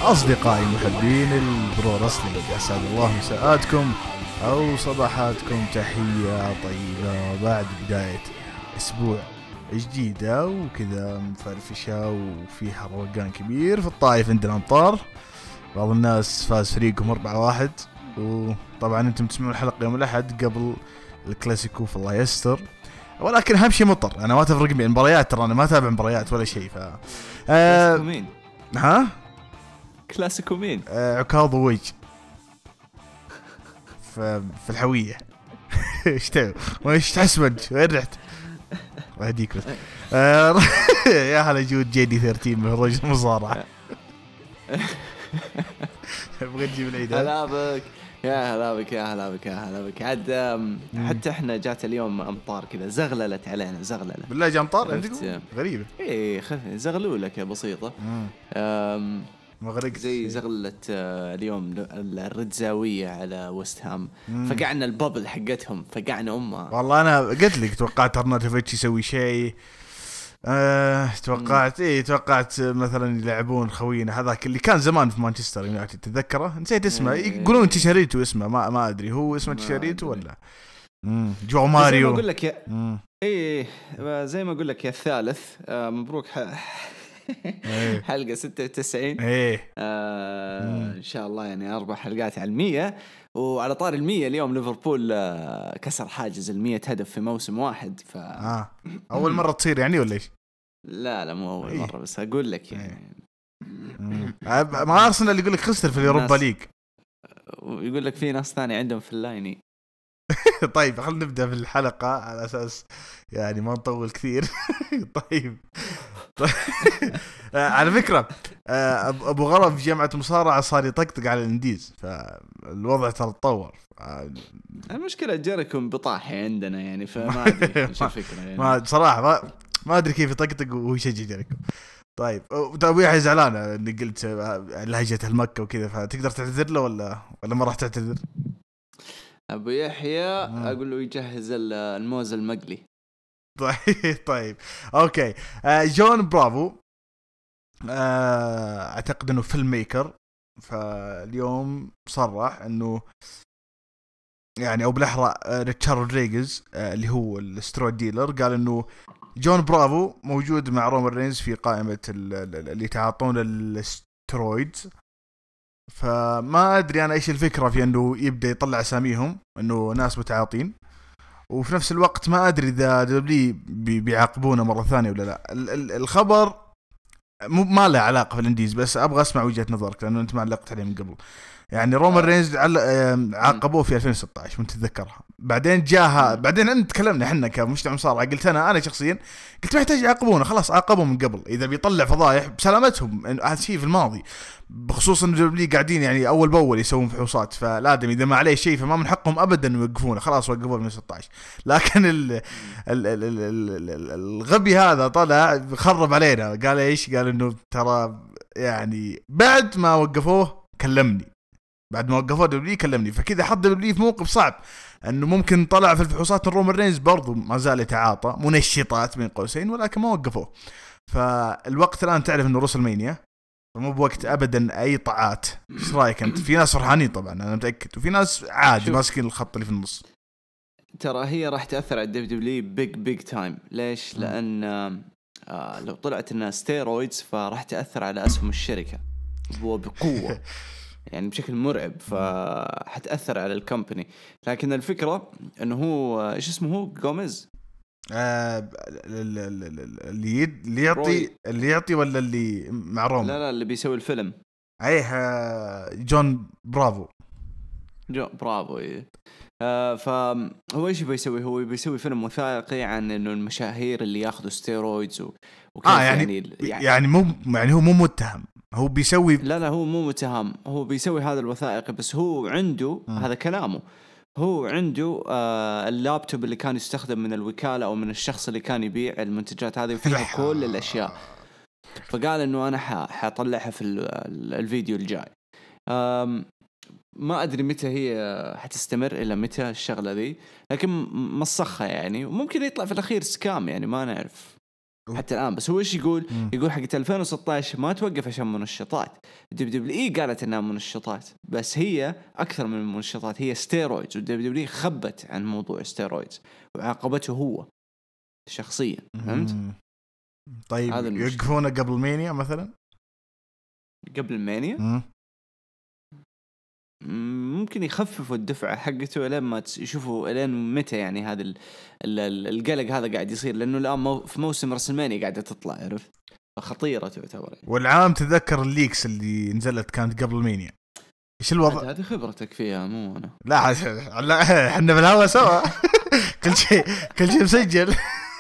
أصدقائي محبين البرو رسلينج، أسعد الله مساءاتكم أو صباحاتكم. تحية طيبة بعد بداية أسبوع جديدة وكذا مفرفشة وفيها روقان كبير في الطائف. عندنا أمطار، بعض الناس فاز فريقهم 4-1، وطبعا أنتم تسمعون الحلقة يوم الأحد قبل الكلاسيكو في الله يستر، ولكن أهم شيء مطر. أنا ما تفرق بين المباريات، ترى أنا ما أتابع مباريات ولا شيء. كلاسيكو مين؟ ها؟ كلاسيكو مين؟ عكاظ ووج في الحوية. ايش تسوي؟ وإيش تحسبن؟ وين رحت؟ وهديك بس. يا هلا جود جيدي 13 من رجل المصارعة. بغيت تجيب العيد. هلا بك يا هلا بك عاد. حتى احنا جات اليوم امطار كذا، زغللت علينا زغلله. بالله جاء امطار عندكم؟ غريبة. ايه زغلوا لك بسيطة. مغرق زي زغلت اليوم الرجزاوية على وست هام. فقعنا البابل حقتهم، فقعنا امها. والله انا قلت لك توقعت ارناتوفيتش يسوي شيء. توقعت مثلا يلعبون خوينا هذاك اللي كان زمان في مانشستر يونايتد، تتذكره؟ نسيت اسمه. يقولون تشاريتو اسمه، ما ادري هو اسمه تشاريتو ولا جو ماريو. زي ما اقول لك زي ما اقول لك يا الثالث. مبروك حلقة 96. إن شاء الله يعني 4 حلقات على 100. وعلى طار 100 اليوم ليفربول كسر حاجز 100 هدف في موسم واحد. أول مرة تصير يعني ولا إيش؟ لا مو أول مرة، بس أقول لك يعني ما أرسنال اللي يقول لك خسر في اليوروبا ليج، ويقول لك في ناس ثاني عندهم في اللايني. طيب خلينا نبدأ في الحلقة على أساس يعني ما نطول كثير. طيب. على فكرة أبو غرب في جامعة مصارعة صار يطقطق على الانديز، فالوضع ترى تطور. المشكلة جيريكو بطاحة عندنا يعني، فما أدري إيش الفكرة يعني. ما صراحة ما أدري كيف يطقطق وهو يشجع جيريكو. طيب أبوي زعلانة إني قلت لهجة المكة وكذا، فتقدر تعتذر له ولا ما راح تعتذر؟ أبو يحيى أقول له يجهز الموز المقلي. طيب أوكي. جون برافو أعتقد أنه فيلم ميكر، فاليوم صرح أنه يعني أو بالأحرى ريتشارد رودريغيز اللي هو الاسترويد ديلر قال أنه جون برافو موجود مع رومان رينز في قائمة اللي يتعاطون الاسترويدز. فما أدري أنا إيش الفكرة في أنه يبدأ يطلع أساميهم أنه ناس متعاطين، وفي نفس الوقت ما أدري إذا دبلي بيعاقبونه مرة ثانية ولا لا. الخبر ما له علاقة في الانديز، بس أبغى أسمع وجهة نظرك لأنه أنت ما علقت عليه من قبل. يعني رومان رينز عاقبوه في 2016 من تتذكرها، بعدين جاها بعدين أنت تكلمنا إحنا كمجتمع مصارعة، قلت أنا شخصيا قلت ما يحتاج يعاقبونه، خلاص عاقبوه من قبل. إذا بيطلع فضايح بسلامتهم، هذا شيء في الماضي، بخصوص إن دبلي قاعدين يعني أول بأول يسوون فحوصات، فلازم إذا ما عليه شيء فما من حقهم أبدا يوقفونه، خلاص وقفوه من 16. لكن الغبي هذا طلع خرب علينا، قال إيش؟ قال إنه ترى يعني بعد ما وقفوه كلمني، بعد ما وقفوه دبلي كلمني، فكذا حط دبلي في موقف صعب، انه ممكن طلع في الفحوصات الرومان رينز برضو ما زال يتعاطى منشطات بين قوسين، ولكن ما وقفوه. فالوقت الان تعرف انه روسلمانيا، فمو بوقت ابدا اي طاعات. ايش رايك انت؟ في ناس فرحانين طبعا انا متاكد، وفي ناس عادي ماسكين الخط اللي في النص. ترى هي راح تاثر على الدبليو بيج تايم. ليش؟ لان لو طلعت انها ستيرويدز فراح تاثر على اسهم الشركه وبقوه يعني بشكل مرعب، فحتأثر على الكمباني. لكن الفكرة انه هو ايش اسمه، هو جوميز اللي يعطي ولا اللي مع روما؟ لا اللي بيسوي الفيلم. جون برافو. إيه. فهو ايش بيسوي؟ هو بيسوي فيلم وثائقي عن انه المشاهير اللي ياخذوا ستيرويدز وكيف يعني مو يعني هو مو متهم، هو بيسوي لا هو مو متهم، هو بيسوي هذا الوثائقي، بس هو عنده هذا كلامه، هو عنده اللابتوب اللي كان يستخدم من الوكالة أو من الشخص اللي كان يبيع المنتجات هذه وفيها كل الأشياء. فقال إنه أنا حطلعها في الفيديو الجاي. ما أدري متى هي حتستمر إلى متى الشغلة ذي، لكن مصخة يعني، وممكن يطلع في الأخير سكام يعني، ما نعرف. حتى الآن. بس هو إيش يقول؟ يقول حقة 2016 ما توقف عشان منشطات. دبليو قالت إنها منشطات، بس هي أكثر من المنشطات، هي ستيرويدز. ودبليو خبت عن موضوع ستيرويدز وعاقبته هو شخصيا. فهمت؟ طيب يوقفونه قبل مانيا مثلا؟ قبل مانيا ممكن يخففوا الدفعة حقته لين ما يشوفوا لين متى يعني هذا القلق هذا قاعد يصير، لأنه الآن في موسم رسلمانيا قاعدة تطلع، عرفت؟ خطيرة تعتبر. والعام تذكر الليكس اللي نزلت كانت قبل مانيا، إيش الوضع؟ هذه خبرتك فيها مو أنا. لا احنا بالهوا سوا. كل شيء مسجل.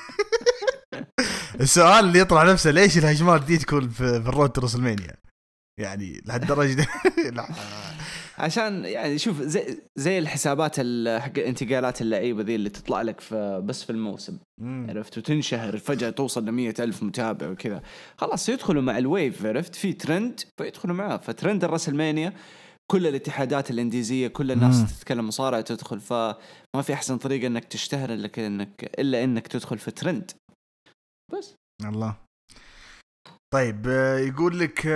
السؤال اللي يطلع نفسه، ليش الهجمات دي تكون في الرود رسلمانيا يعني لهالدرجة؟ عشان يعني شوف زي الحسابات حق انتقالات اللعيبة ذي اللي تطلع لك بس في الموسم، عرفت؟ وتنشهر فجأة توصل ل100,000 متابع وكذا، خلاص يدخلوا مع الويف، عرفت؟ في ترند فيدخلوا معاه. فترند الرسلمانيا كل الاتحادات الانديزية كل الناس تتكلم مصارعة تدخل، فما في أحسن طريقة إنك تشتهر إلا إنك تدخل في ترند بس. الله. طيب يقول لك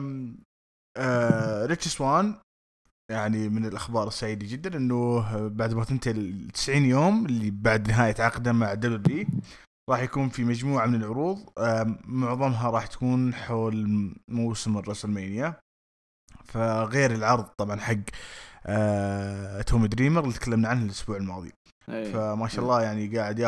ريتش سوان يعني من الأخبار السعيدة جدا إنه بعد ما تنتهي 90 يوم اللي بعد نهاية عقده مع دبليو راح يكون في مجموعة من العروض، معظمها راح تكون حول موسم الرسلمانيا، فغير العرض طبعا حق تومي دريمر اللي تكلمنا عنه الأسبوع الماضي. فما شاء الله يعني قاعد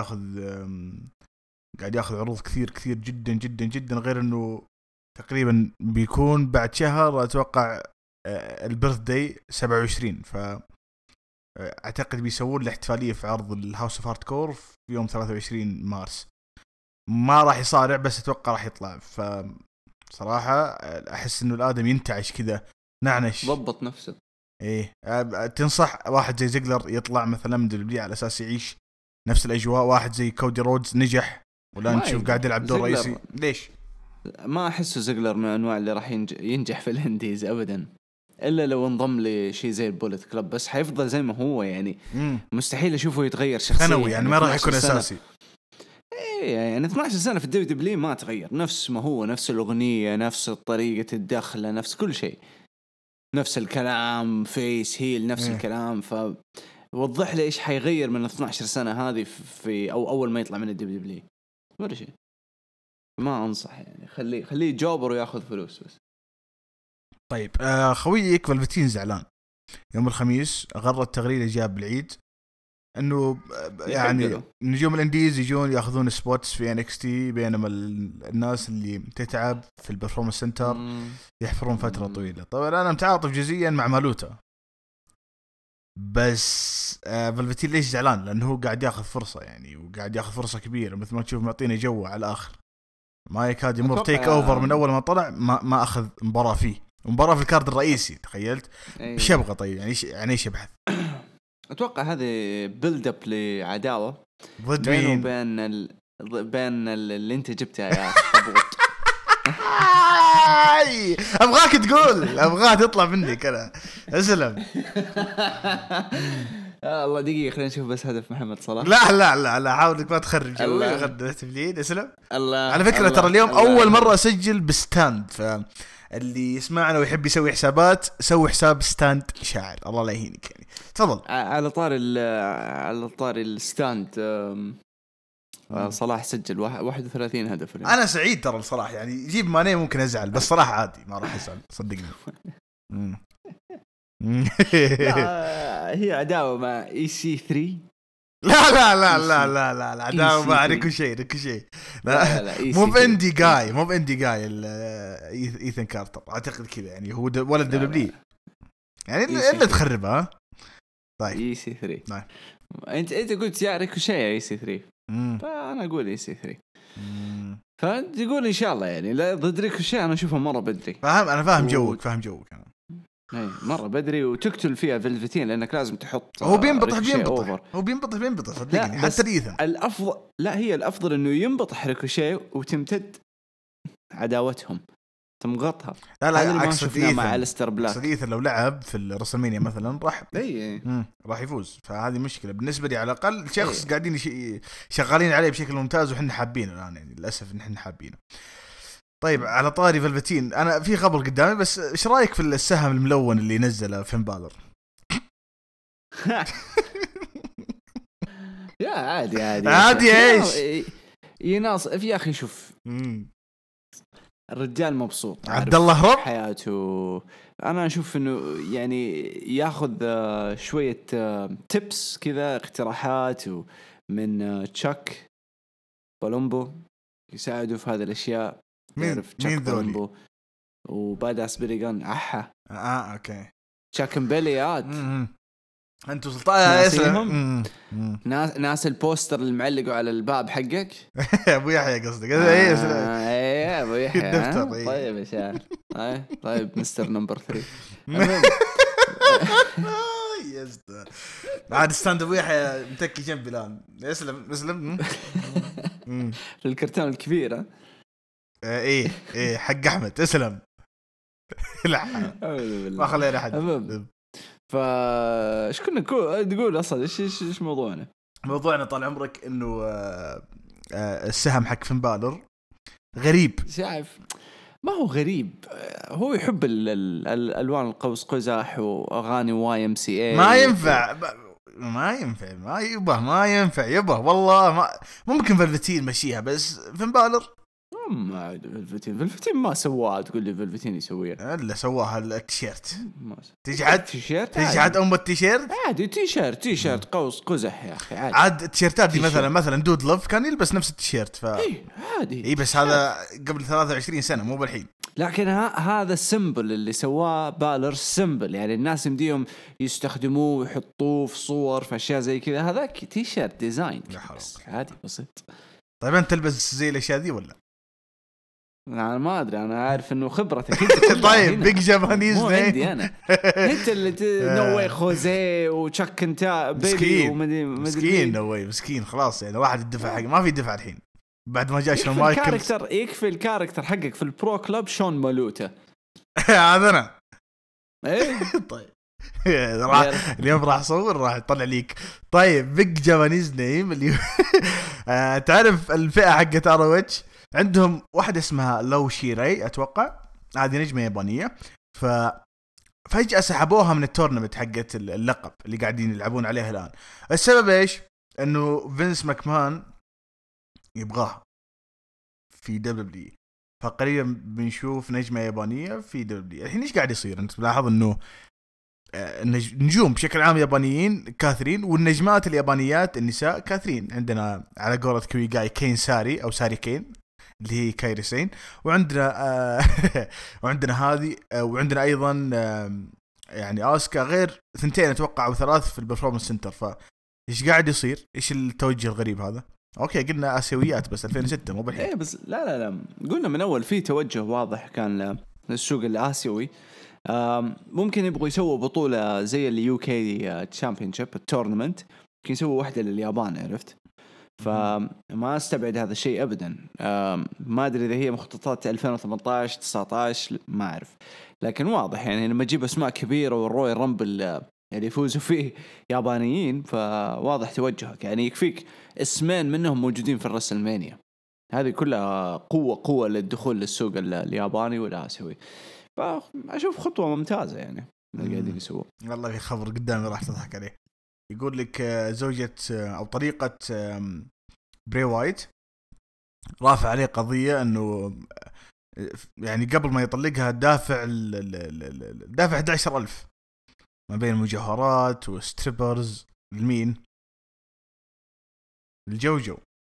ياخذ عروض كثير جدا جدا جدا، غير إنه تقريبا بيكون بعد شهر أتوقع البيرث داي 27، فأعتقد بيسوون الاحتفالية في عرض الهاوس اوف هارد كور في يوم 23 مارس. ما راح يصارع بس أتوقع راح يطلع. فصراحة أحس إنه الآدم ينتعش كذا، نعنش، ضبط نفسه. إيه تنصح واحد زي زيجلر يطلع مثلا من دبليو على أساس يعيش نفس الأجواء؟ واحد زي كودي رودز نجح ولا نشوف قاعد يلعب دور رئيسي؟ ليش؟ ما أحسه زيجلر من أنواع اللي راح ينجح في الهنديز أبدا، إلا لو انضم لشيء زي البوليت كلاب، بس حيفضل زي ما هو يعني. مستحيل أشوفه يتغير شخصيا ثانوي يعني ما راح يكون أساسي. إيه يعني 12 سنة في الدبليو ما تغير، نفس ما هو، نفس الأغنية، نفس طريقة الدخلة، نفس كل شيء، نفس الكلام، فيس هيل نفس الكلام. فوضح لي إيش حيغير من 12 سنة هذه في أول ما يطلع من الدبليو ولا شيء. ما أنصح يعني، خليه جوبر ويأخذ فلوس بس. طيب خويك فالفتين زعلان يوم الخميس غرد تغريدة جاب بالعيد انه يعني نجوم الانديز يجون ياخذون سبوتس في NXT، بينما الناس اللي تتعب في البرفورمانس سنتر يحفرون فترة طويلة. طبعا انا متعاطف جزئيا مع مالوتا، بس فالفتين ليش زعلان؟ لانه هو قاعد ياخذ فرصة يعني، وقاعد ياخذ فرصة كبيرة، مثل ما تشوف معطينا جوه على الاخر، ما يكاد يمر تيك اوفر من اول ما طلع ما اخذ مباراة فيه، مباراة في الكارد الرئيسي. تخيلت ايش يبغى؟ طيب يعني ايش يبحث؟ اتوقع هذه بيلد اب لعداوة ضد مين؟ بين اللي انت جبتها يا ابغاك تقول، ابغاها تطلع منك انا. اسلم. الله دقيقة خلينا نشوف بس هدف محمد صلاح. لا حاول انك ما تخرج غدا تبليد. اسلم. على فكرة ترى اليوم اول مرة اسجل بستاند، فاللي يسمعنا ويحب يسوي حسابات سوي حساب ستاند شاعر، الله لا يهينك يعني. تفضل. على طاري الستاند، صلاح سجل 31 هدف. انا سعيد ترى الصراحة يعني، يجيب ماني ممكن ازعل، بس صراحة عادي ما راح ازعل صدقني. لا هي عداوة مع EC3. لا عداوة مع ريكوشي. لا مو باندي جاي إيثان كارتر اعتقد كذا يعني، هو ولد دبليو يعني اللي تخربها. طيب EC3 انت قلت يا ريكوشي يا EC3، فانا اقول EC3. فتقول ان شاء الله يعني لا ضد ريكوشي، انا اشوفه مرة بدري. انا فاهم جوك انا مرة بدري، وتقتل فيها فلفتين لأنك لازم تحط. هو بينبطح صدقني حتى إيثان. الأفضل هي الأفضل إنه ينبطح ريكوشي وتمتد عداوتهم، تمغطها. لا هذا اللي ما اقصد شفناه مع أليستر بلاك. اقصد إيثن لو لعب في الرسلمانيا مثلا راح اي راح يفوز. فهذه مشكله بالنسبه لي على الاقل. شخص قاعدين شغالين عليه بشكل ممتاز وحنا حابينه الان، يعني للاسف ان احنا حابينه. طيب على طاري فلفتين، انا في خبر قدامي بس ايش رايك في السهم الملون اللي نزله فين بالر؟ يا عادي عادي ايش يناص يا اخي. شوف الرجال مبسوط، عبد الله رب حياته. انا اشوف انه يعني ياخذ شويه تيبس كذا، اقتراحات من تشاك بالومبو يساعده في هذه الاشياء. مين ذولي؟ وباداس بريغان اوكي تشاك مبليات. انتوا سلطان ناس البوستر اللي معلقوا على الباب حقك. ابو يحيى قصدك؟ ايه ابو يحيى الدفتر. طيب يا شاعر. طيب مستر نمبر 3 يسطا عاد ستاند ابو يحيى متكي جنبي الان. اسلم في الكرتون الكبير. ايه حق احمد اسلم. لا ما خلينا احد. ايش كنا تقول اصلا؟ ايش موضوعنا طال عمرك انه السهم حق فين بالر غريب. شايف ما هو غريب، هو يحب الالوان القوس قزح واغاني واي ام سي اي. ما ينفع يبه والله ما ممكن فلفتين مشيها، بس فين بالر ما فلفتين ما سواها. تقول لي فلفتين يسويها؟ الا سواها التيشيرت. تيجي عاد ام التيشيرت عادي. تيشيرت قوس قزح يا اخي عادي. عاد التيشيرتات دي مثلا دود لوف كان يلبس نفس التيشيرت عادي. بس هذا قبل 23 سنة مو بالحين. لكن هذا السيمبل اللي سواه بالر سيمبل، يعني الناس يمديهم يستخدموه ويحطوه في صور في اشياء زي كذا. هذاك تيشيرت ديزاين عادي بسيط. طيب انت تلبس زي الاشياء دي ولا؟ انا ما ادري، انا عارف انه خبرتك طيب بيج جابانيز مو عندي انا. انت اللي نوي خوزي وتشك انت بيبي مسكين نوي مسكين خلاص. يعني واحد الدفع حق ما في دفع الحين بعد ما جاء شون مايكل. يكفي الكاركتر حقك في البرو كلاب شون مالوتا. هذا انا ايه طيب اليوم راح اصور راح اطلع ليك. طيب بيج جابانيز نيم اللي تعرف الفئة حقت اروتش عندهم واحدة اسمها لو شيري اتوقع، هذه نجمة يابانية. فجأة سحبوها من التورنمنت حقت اللقب اللي قاعدين يلعبون عليها الان. السبب ايش؟ انه فينس ماكمان يبغاها في دبليو. فقريبا بنشوف نجمة يابانية في دبليو. الحين ايش قاعد يصير؟ انت تلاحظ انه النجوم بشكل عام يابانيين كاثرين، والنجمات اليابانيات النساء كاثرين. عندنا على قولة كويغاي كين ساري او ساري كين اللي هي كايري سين، وعندنا وعندنا هذه، وعندنا ايضا يعني اسكا، غير ثنتين اتوقع او ثلاث في البرفورمانس سنتر. فايش قاعد يصير؟ ايش التوجه الغريب هذا؟ اوكي قلنا اسيويات بس 2006 مو بالحين. ايه بس لا قلنا من اول في توجه واضح كان للسوق الاسيوي. ممكن يبغوا يسووا بطولة زي اليو كي تشامبيونشيب التورنمنت، ممكن يسووا واحدة لليابان، عرفت؟ فما استبعد هذا الشيء ابدا. ما ادري اذا هي مخططات 2018 19 ما اعرف، لكن واضح يعني لما تجيب اسماء كبيره والروي رامبل يعني يفوزوا فيه يابانيين، فواضح توجهك. يعني يكفيك اسمين منهم موجودين في الرسلمانيا، هذه كلها قوه للدخول للسوق الياباني والاسيوي. فاشوف خطوه ممتازه يعني اللي قاعدين يسووه. والله في خبر قدامي راح تضحك عليه. يقول لك زوجة أو طريقة بري وايت رافع عليه قضية أنه يعني قبل ما يطلقها دافع 11,000 ما بين المجوهرات وستريبرز. لمين؟ الجوجو،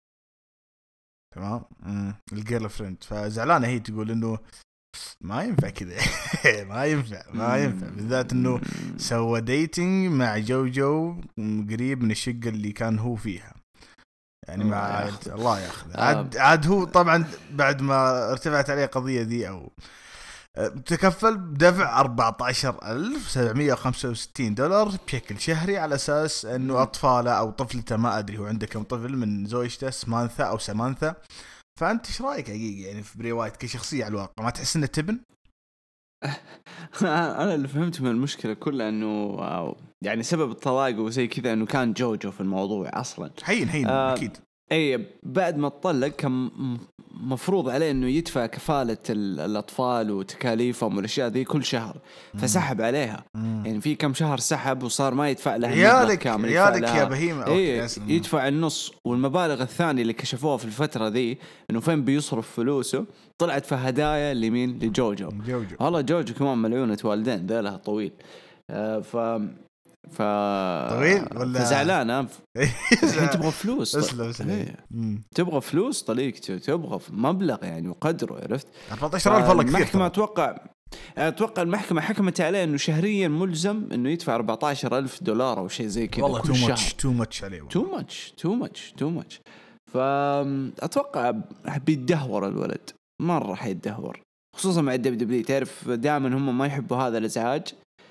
تمام، الجيرل فريند. فزعلانة هي تقول أنه ما ينفع كذا. ما ينفع بالذات انه سوى ديتنج مع جوجو قريب من الشقة اللي كان هو فيها، يعني مع الله ياخذ. عاد هو طبعا بعد ما ارتفعت عليه قضية دي او تكفل بدفع 14,765 دولار بشكل شهري على اساس انه اطفاله او طفلته، ما ادري هو عنده كم طفل من زوجته سمانثا او سمانثا، فانت ايش رايك حقيقي يعني في بري وايت كشخصيه على الواقع؟ ما تحس انه تبن؟ انا اللي فهمت من المشكله كلها انه يعني سبب الطلاق وزي كذا انه كان جوجو في الموضوع اصلا. حين اكيد. اي بعد ما اتطلق كان مفروض عليه انه يدفع كفالة الاطفال وتكاليفهم والاشياء ذي كل شهر، فسحب عليها. يعني في كم شهر سحب وصار ما يدفع لها المبلغ كامل. يالك يا بهيمة. يدفع النص، والمبالغ الثانية اللي كشفوها في الفترة ذي انه فين بيصرف فلوسه طلعت في هدايا لمين؟ لجوجو. والله جوجو كمان ملعونة والدين ذاله طويل. طويل ولا فزعلان. تبغى فلوس. تبغى فلوس طليقته، تبغى مبلغ يعني وقدره، عرفت؟ 14,000 والله كثير. المحكمة أتوقع المحكمة حكمت عليه إنه شهريا ملزم إنه يدفع $14,000 أو شيء زي كذا. والله too much عليه. too much. فأتوقع بيتدهور الولد، مرة حيتدهور، خصوصا مع الدبليو. تعرف دائما هم ما يحبوا هذا الإزعاج،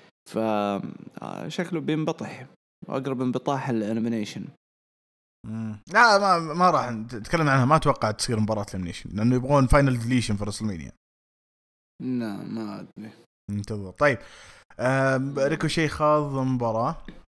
فشكله بينبطح وأقرب انبطاح الانيميشن. لا ما راح نتكلم عنها. ما أتوقع تصير مباراة الانيميشن لأنه يبغون فاينل ديليشن في رسلمانيا. لا ما أدري. انتظر. طيب ريكوشي خاض مباراة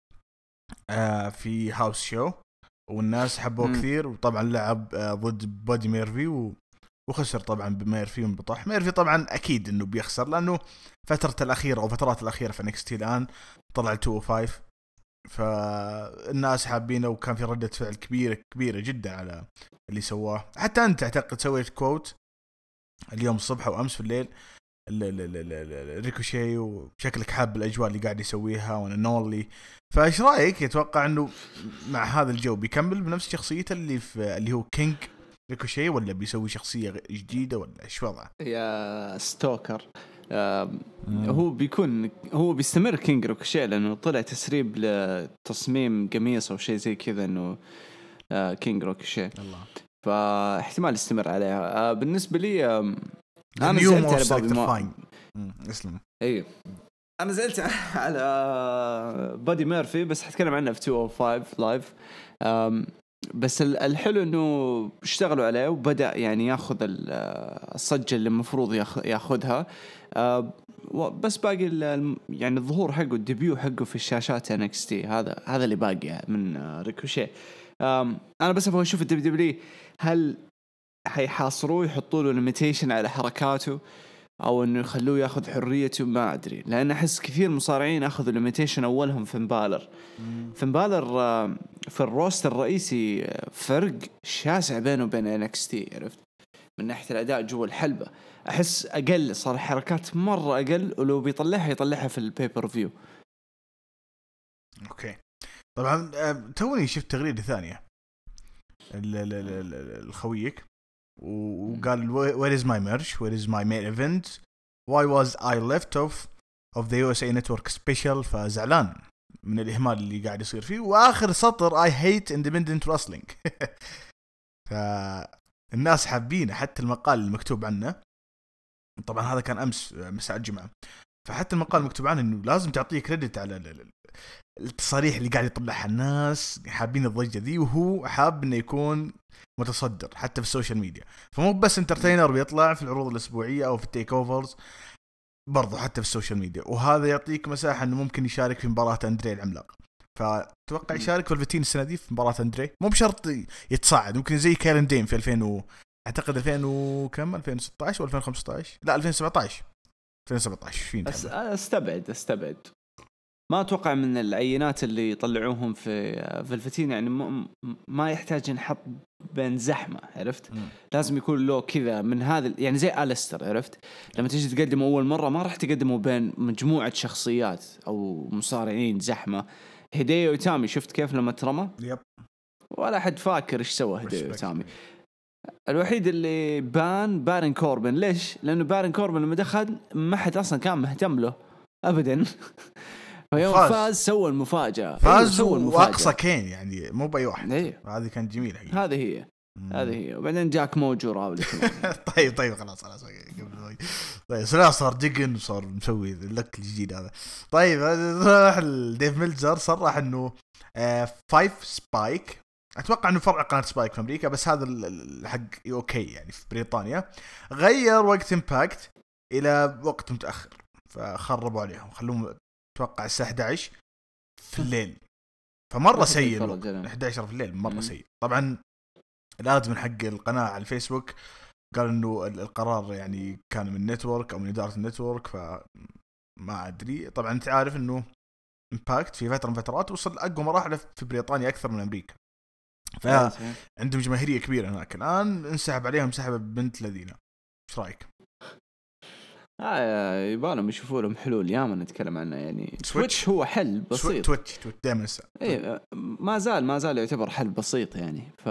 في هاوس شو والناس حبوه كثير، وطبعا لعب ضد بودي ميرفي وخسر طبعا بميرفي وانبطح. ميرفي طبعا أكيد إنه بيخسر لأنه فترة الأخيرة أو فترات الأخيرة في NXT الآن طلع 205، فالناس حابينه وكان في ردة فعل كبيرة جدا على اللي سواه. حتى أنت أعتقد سويت كوت اليوم الصبح وأمس في الليل ريكوشي وشكلك حاب الأجواء اللي قاعد يسويها وانا نولي. فايش رأيك؟ يتوقع انه مع هذا الجو بيكمل بنفس شخصيته اللي هو كينج ريكوشي، ولا بيسوي شخصية جديدة، ولا ايش وضعه؟ يا ستوكر هو بيستمر كينج ريكوشي لانه طلع تسريب لتصميم قميص او شيء زي كذا انه كينج ريكوشي، فاحتمال يستمر عليها. بالنسبة لي انا زعلت على بادي اسلم. ايوه انا زعلت على بادي ميرفي، بس حتكلم عنه في 205 لايف. بس الحلو انه اشتغلوا عليه وبدا يعني ياخذ الصجه اللي المفروض ياخذها. بس باقي يعني الظهور حقه، الديبيو حقه في الشاشات NXT، هذا اللي باقي من ريكوشي. انا بس ابغى اشوف الدبليو هل حيحاصروه يحطوا له ليميتيشن على حركاته او انه يخلوه ياخذ حريته، ما ادري. لان احس كثير مصارعين اخذوا ليميتيشن اولهم فين بالر في الروستر الرئيسي فرق شاسع بينه وبين NXT، عرفت؟ من ناحيه الاداء جوا الحلبه احس اقل، صار حركات مره اقل، ولو يطلعها في البيبر فيو. اوكي طبعا توني شفت تغريده ثانيه الخويك وقال where is my merch, where is my main event, why was I left off of the USA Network special. فزعلان من الإهمال اللي قاعد يصير فيه. وآخر سطر I hate independent wrestling. فالناس حابينه، حتى المقال المكتوب عنه طبعا هذا كان أمس مساء الجمعة، فحتى المقال المكتوب عنه إنه لازم تعطيه كريدت على التصاريح اللي قاعد يطلعها الناس، حابين الضجة ذي، وهو حاب إنه يكون متصدر حتى في السوشيال ميديا. فمو بس انترتينر بيطلع في العروض الأسبوعية أو في التيك أوفرز، برضو حتى في السوشيال ميديا، وهذا يعطيك مساحة إنه ممكن يشارك في مباراة أندري العملاق. فتوقع يشارك في الفتين السنة دي في مباراة أندري، مو بشرط يتصاعد، ممكن زي كارين دين في 2000 أعتقد 2016 و 2015 لا 2017 فين. استبعد ما أتوقع من العينات اللي يطلعوهم في الفتين، يعني ما يحتاج نحط بين زحمة، عرفت؟ لازم يكون له كذا من هذا، يعني زي أليستر، عرفت؟ لما تيجي تقدمه أول مرة ما راح تقدمه بين مجموعة شخصيات أو مصارعين زحمة. هيديو إيتامي شفت كيف لما ترمى؟ ولا حد فاكر إيش سوى هيديو إيتامي. الوحيد اللي بارن كوربن. ليش؟ لأنه بارن كوربن لما دخل ما حد أصلا كان مهتم له أبداً. فيوم فاز سوى المفاجأة، فاز وأقصى كين، يعني مو بأي واحد. هذه كانت جميلة حقيقة. هذه هي. وبعدين جاك موجو راولي. طيب خلاص طيب صار ديجن وصار مسوي اللك الجديد هذا. طيب راح ديف ميلتزر صرح انه 5 سبايك اتوقع انه فرع قناه سبايك في امريكا، بس هذا الحق اوكي يعني في بريطانيا. غير وقت امباكت الى وقت متاخر، فخربوا عليهم، خلوهم اتوقع الساعه 11 في الليل، فمره سيء. 11 في الليل مره سيء. طبعا الادمن حق القناه على الفيسبوك قال انه القرار يعني كان من النتورك او من اداره النتورك، فما ادري. طبعا انت عارف انه امباكت في فتره من فترات وصل اقوى مراحل في بريطانيا اكثر من امريكا، فعندهم جماهيريه كبيره هناك. الان انسحب عليهم سحبه بنت الذين. ايش رايك؟ يبالهم يشوفوا لهم حلول، ياما نتكلم عنه يعني. تويتش هو حل بسيط. تويتش دائما ما زال يعتبر حل بسيط يعني. ف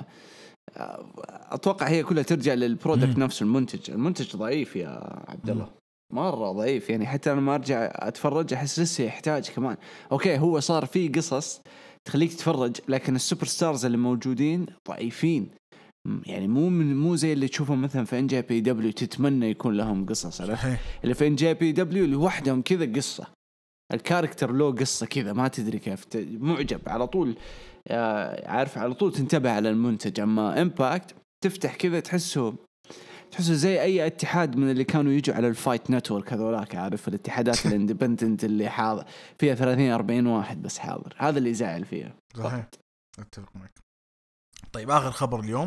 اتوقع هي كلها ترجع للبرودكت نفسه. المنتج ضعيف يا عبد الله، مره ضعيف يعني. حتى انا ما ارجع اتفرج احس لسه يحتاج كمان. اوكي هو صار فيه قصص تخليك تتفرج، لكن السوبر ستارز اللي موجودين ضعيفين يعني. مو زي اللي تشوفهم مثلا في NJPW تتمنى يكون لهم قصص. اللي في NJPW لوحدهم كذا قصة، الكاركتر له قصة كذا، ما تدري كيف معجب على طول، عارف على طول تنتبه على المنتج. أما إمباكت تفتح كذا تحسه زي أي اتحاد من اللي كانوا يجوا على الفايت نتورك هذولاك، عارف الاتحادات الاندبندنت اللي حاضر فيها 30-40 واحد بس حاضر. هذا اللي يزعل فيها. اتفق معك. طيب آخر خبر اليوم،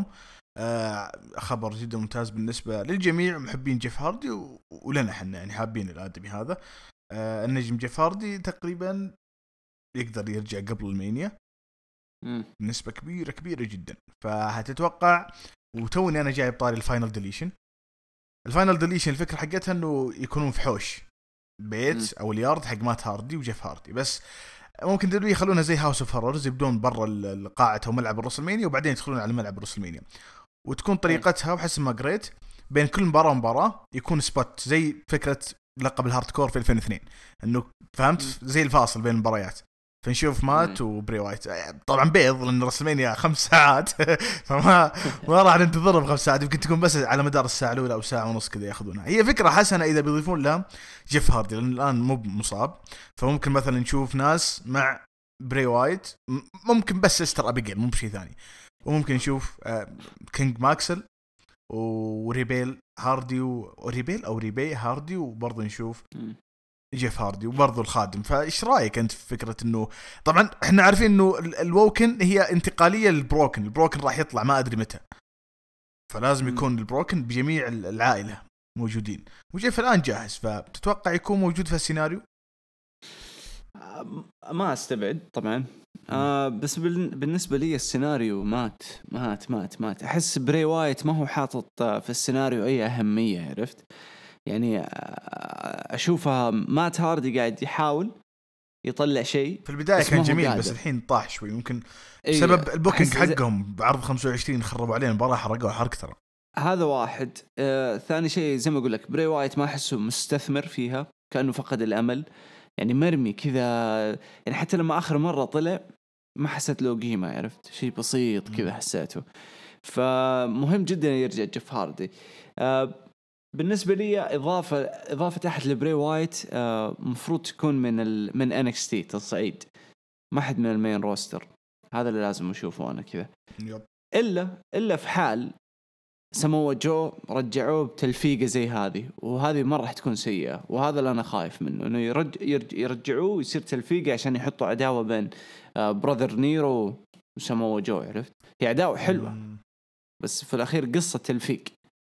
خبر جدا ممتاز بالنسبة للجميع محبين جيف هاردي ولنا حنا يعني حابين الآدمي هذا. النجم جيف هاردي تقريبا يقدر يرجع قبل المانيا بنسبة كبيرة جدا. فهتتوقع، وتوني أنا جايب طاري الفاينل ديليشن. الفكرة حقتها أنه يكونون في حوش بيت أو اليارد حق مات هاردي وجيف هاردي، بس ممكن دلوقتي يخلونها زي هاوس اوف هوررز، يبدون برا القاعة أو ملعب الرسلمانيا وبعدين يدخلون على ملعب الرسلمانيا، وتكون طريقتها وحسب ما قريت بين كل مباراة ومباراة يكون سبوت زي فكرة لقب الهاردكور في 2002، انه فهمت زي الفاصل بين المباريات، فنشوف مات وبري وايت. طبعا بيض لان رسلمانيا 5 ساعات فما راح ننتظر ب5 ساعات، يمكن تكون بس على مدار الساعة الأولى أو ساعة ونص كذا ياخذونها. هي فكرة حسنة إذا بيضيفون لها جيف هاردي لأن الآن مو مصاب، فممكن مثلا نشوف ناس مع بري وايت، ممكن بس استر أبيجيل مو بشيء ثاني، وممكن نشوف كينج ماكسل وريبيل هاردي وريبيل أو ريبي هاردي، وبرضه نشوف جيف هاردي وبرضه الخادم. فايش رايك انت في فكره انه طبعا احنا عارفين انه الووكن هي انتقاليه للبروكن، البروكن راح يطلع ما ادري متى، فلازم يكون البروكن بجميع العائله موجودين، وجيف الان جاهز، فتتوقع يكون موجود في السيناريو؟ ما استبعد طبعا. بس بالنسبه لي السيناريو مات. احس بري وايت ما هو حاطط في السيناريو اي اهميه، عرفت يعني. أشوفها مات هاردي قاعد يحاول يطلع شيء في البداية كان جميل، بس الحين طاح شوي، ممكن بسبب البوكينج حقهم بعرض 25 خربوا عليه المباراة، حرقوا حرق ترى. هذا واحد. ثاني شيء زي ما أقول لك بري وايت ما أحسه مستثمر فيها، كأنه فقد الأمل يعني، مرمي كذا يعني. حتى لما آخر مرة طلع ما حسيت له قيمة، عرفت شيء بسيط كذا حسيته. فمهم جدا يرجع جيف هاردي. بالنسبة لي إضافة أحد لبري وايت مفروض تكون من NXT تصعيد، ما حد من المين روستر. هذا اللي لازم أشوفه أنا كذا. إلا في حال سموا جو رجعوه بتلفيقة زي هذه، وهذه مرة راح تكون سيئة، وهذا اللي أنا خايف منه، إنه يرجعوه ويصير تلفيقة عشان يحطوا عداوة بين براذر نيرو وسموا جو، عرفت؟ هي عداوة حلوة بس في الأخير قصة تلفيق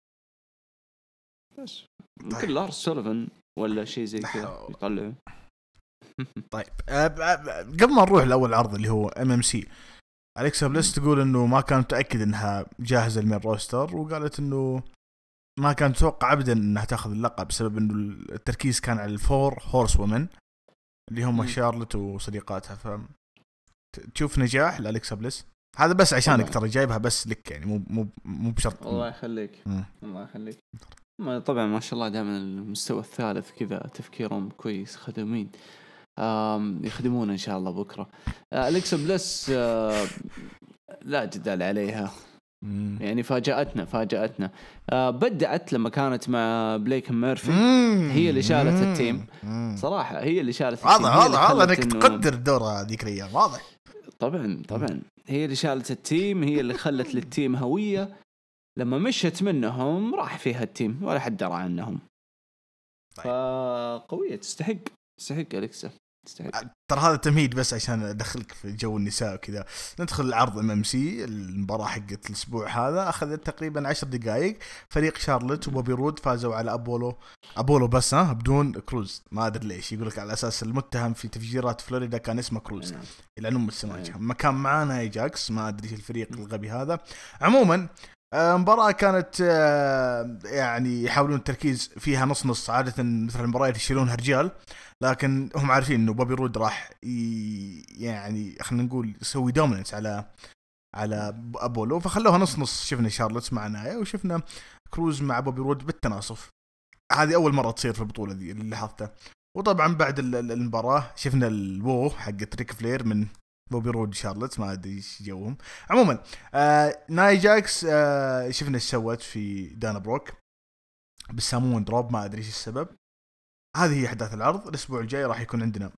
بس. ممكن لارس سوليفان ولا شيء زي كذا يطلع. طيب قبل ما نروح لأول عرض اللي هو MMC، أليكسا بليس تقول إنه ما كانت متأكد إنها جاهزة للمين روستر، وقالت إنه ما كانت تتوقع أبدا إنها تأخذ اللقب بسبب إنه التركيز كان على الفور هورس وومن اللي هم شارلت وصديقاتها. فتشوف نجاح لأليكسا بليس هذا بس عشانك ترى جايبها بس لك يعني، مو بشرط. الله يخليك. الله يخليك. طبعا ما شاء الله دائما المستوى الثالث كذا تفكيرهم كويس، خدمين يخدمون إن شاء الله بكرة. أليكسا بليس لا جدال عليها يعني، فاجأتنا. بدأت لما كانت مع بليك ميرفي، هي اللي شالت التيم صراحة، هي اللي شالت التيم. واضح انك تقدر الدورة ذيك الايام، واضح. طبعا هي اللي شالت التيم، هي اللي خلت للتيم هوية. لما مشت منهم راح فيها التيم ولا حد درى عنهم. طيب. فقوية، تستحق أليكسا، تستحق. ترى هذا تمهيد بس عشان ادخلك في جو النساء وكذا. ندخل العرض MMC. المباراة حقت الاسبوع هذا اخذت تقريبا 10 دقائق. فريق شارلوت وبوبي رود فازوا على ابولو بس بدون كروز. ما ادري ليش يقولك على اساس المتهم في تفجيرات فلوريدا كان اسمه كروز الى نم السماجة. ما كان معانا ايجاكس، ما ادري الفريق الغبي هذا. عموما مباراة كانت يعني يحاولون التركيز فيها نص عادة. مثل المباريات يشيلونها رجال، لكن هم عارفين انه بوبي رود راح يعني خلينا نقول يسوي دوميننس على ابولو، فخلوها نص. شفنا شارلوت مع نايا وشفنا كروز مع بوبي رود بالتناصف. هذه اول مرة تصير في البطولة دي اللي لاحظتها. وطبعا بعد المباراة شفنا الوو حق ريك فلير من بوبي رود شارلوت، ما ادري ايش جوهم. عموما ناي جاكس شفنا ايش سوت في دانا بروك بالسامون دروب، ما ادري ايش السبب. هذه هي احداث العرض. الاسبوع الجاي راح يكون عندنا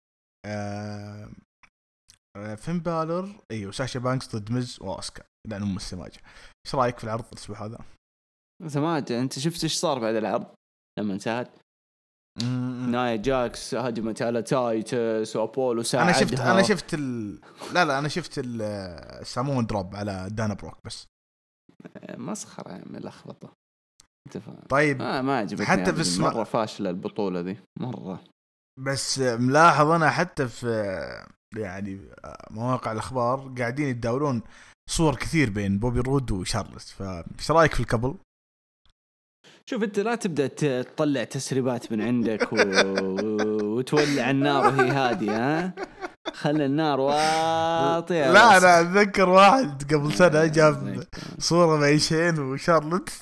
فين بالور وساشا بانكس ضد ميز واسكا لان ام السماجه. ايش رايك في العرض الاسبوع هذا؟ سماجه، انت شفت ايش صار بعد العرض لما انتهت؟ نايا جاكس هجمت على تايتس وابولو ساعدها. انا شفت لا انا شفت السامون دروب على دانا بروك بس. مسخره من لخبطه. طيب ما عجبتني حتى في مرة فاشلة البطولة دي مرة. بس ملاحظ أنا حتى في يعني مواقع الأخبار قاعدين يتداولون صور كثير بين بوبي رود وشارلوت. فايش رأيك في الكابل؟ شوف انت لا تبدأ تطلع تسريبات من عندك وتولع النار وهي هادية. خلي النار واطية. لا أنا أتذكر واحد قبل سنة جاب صورة مع شين وشارلوت.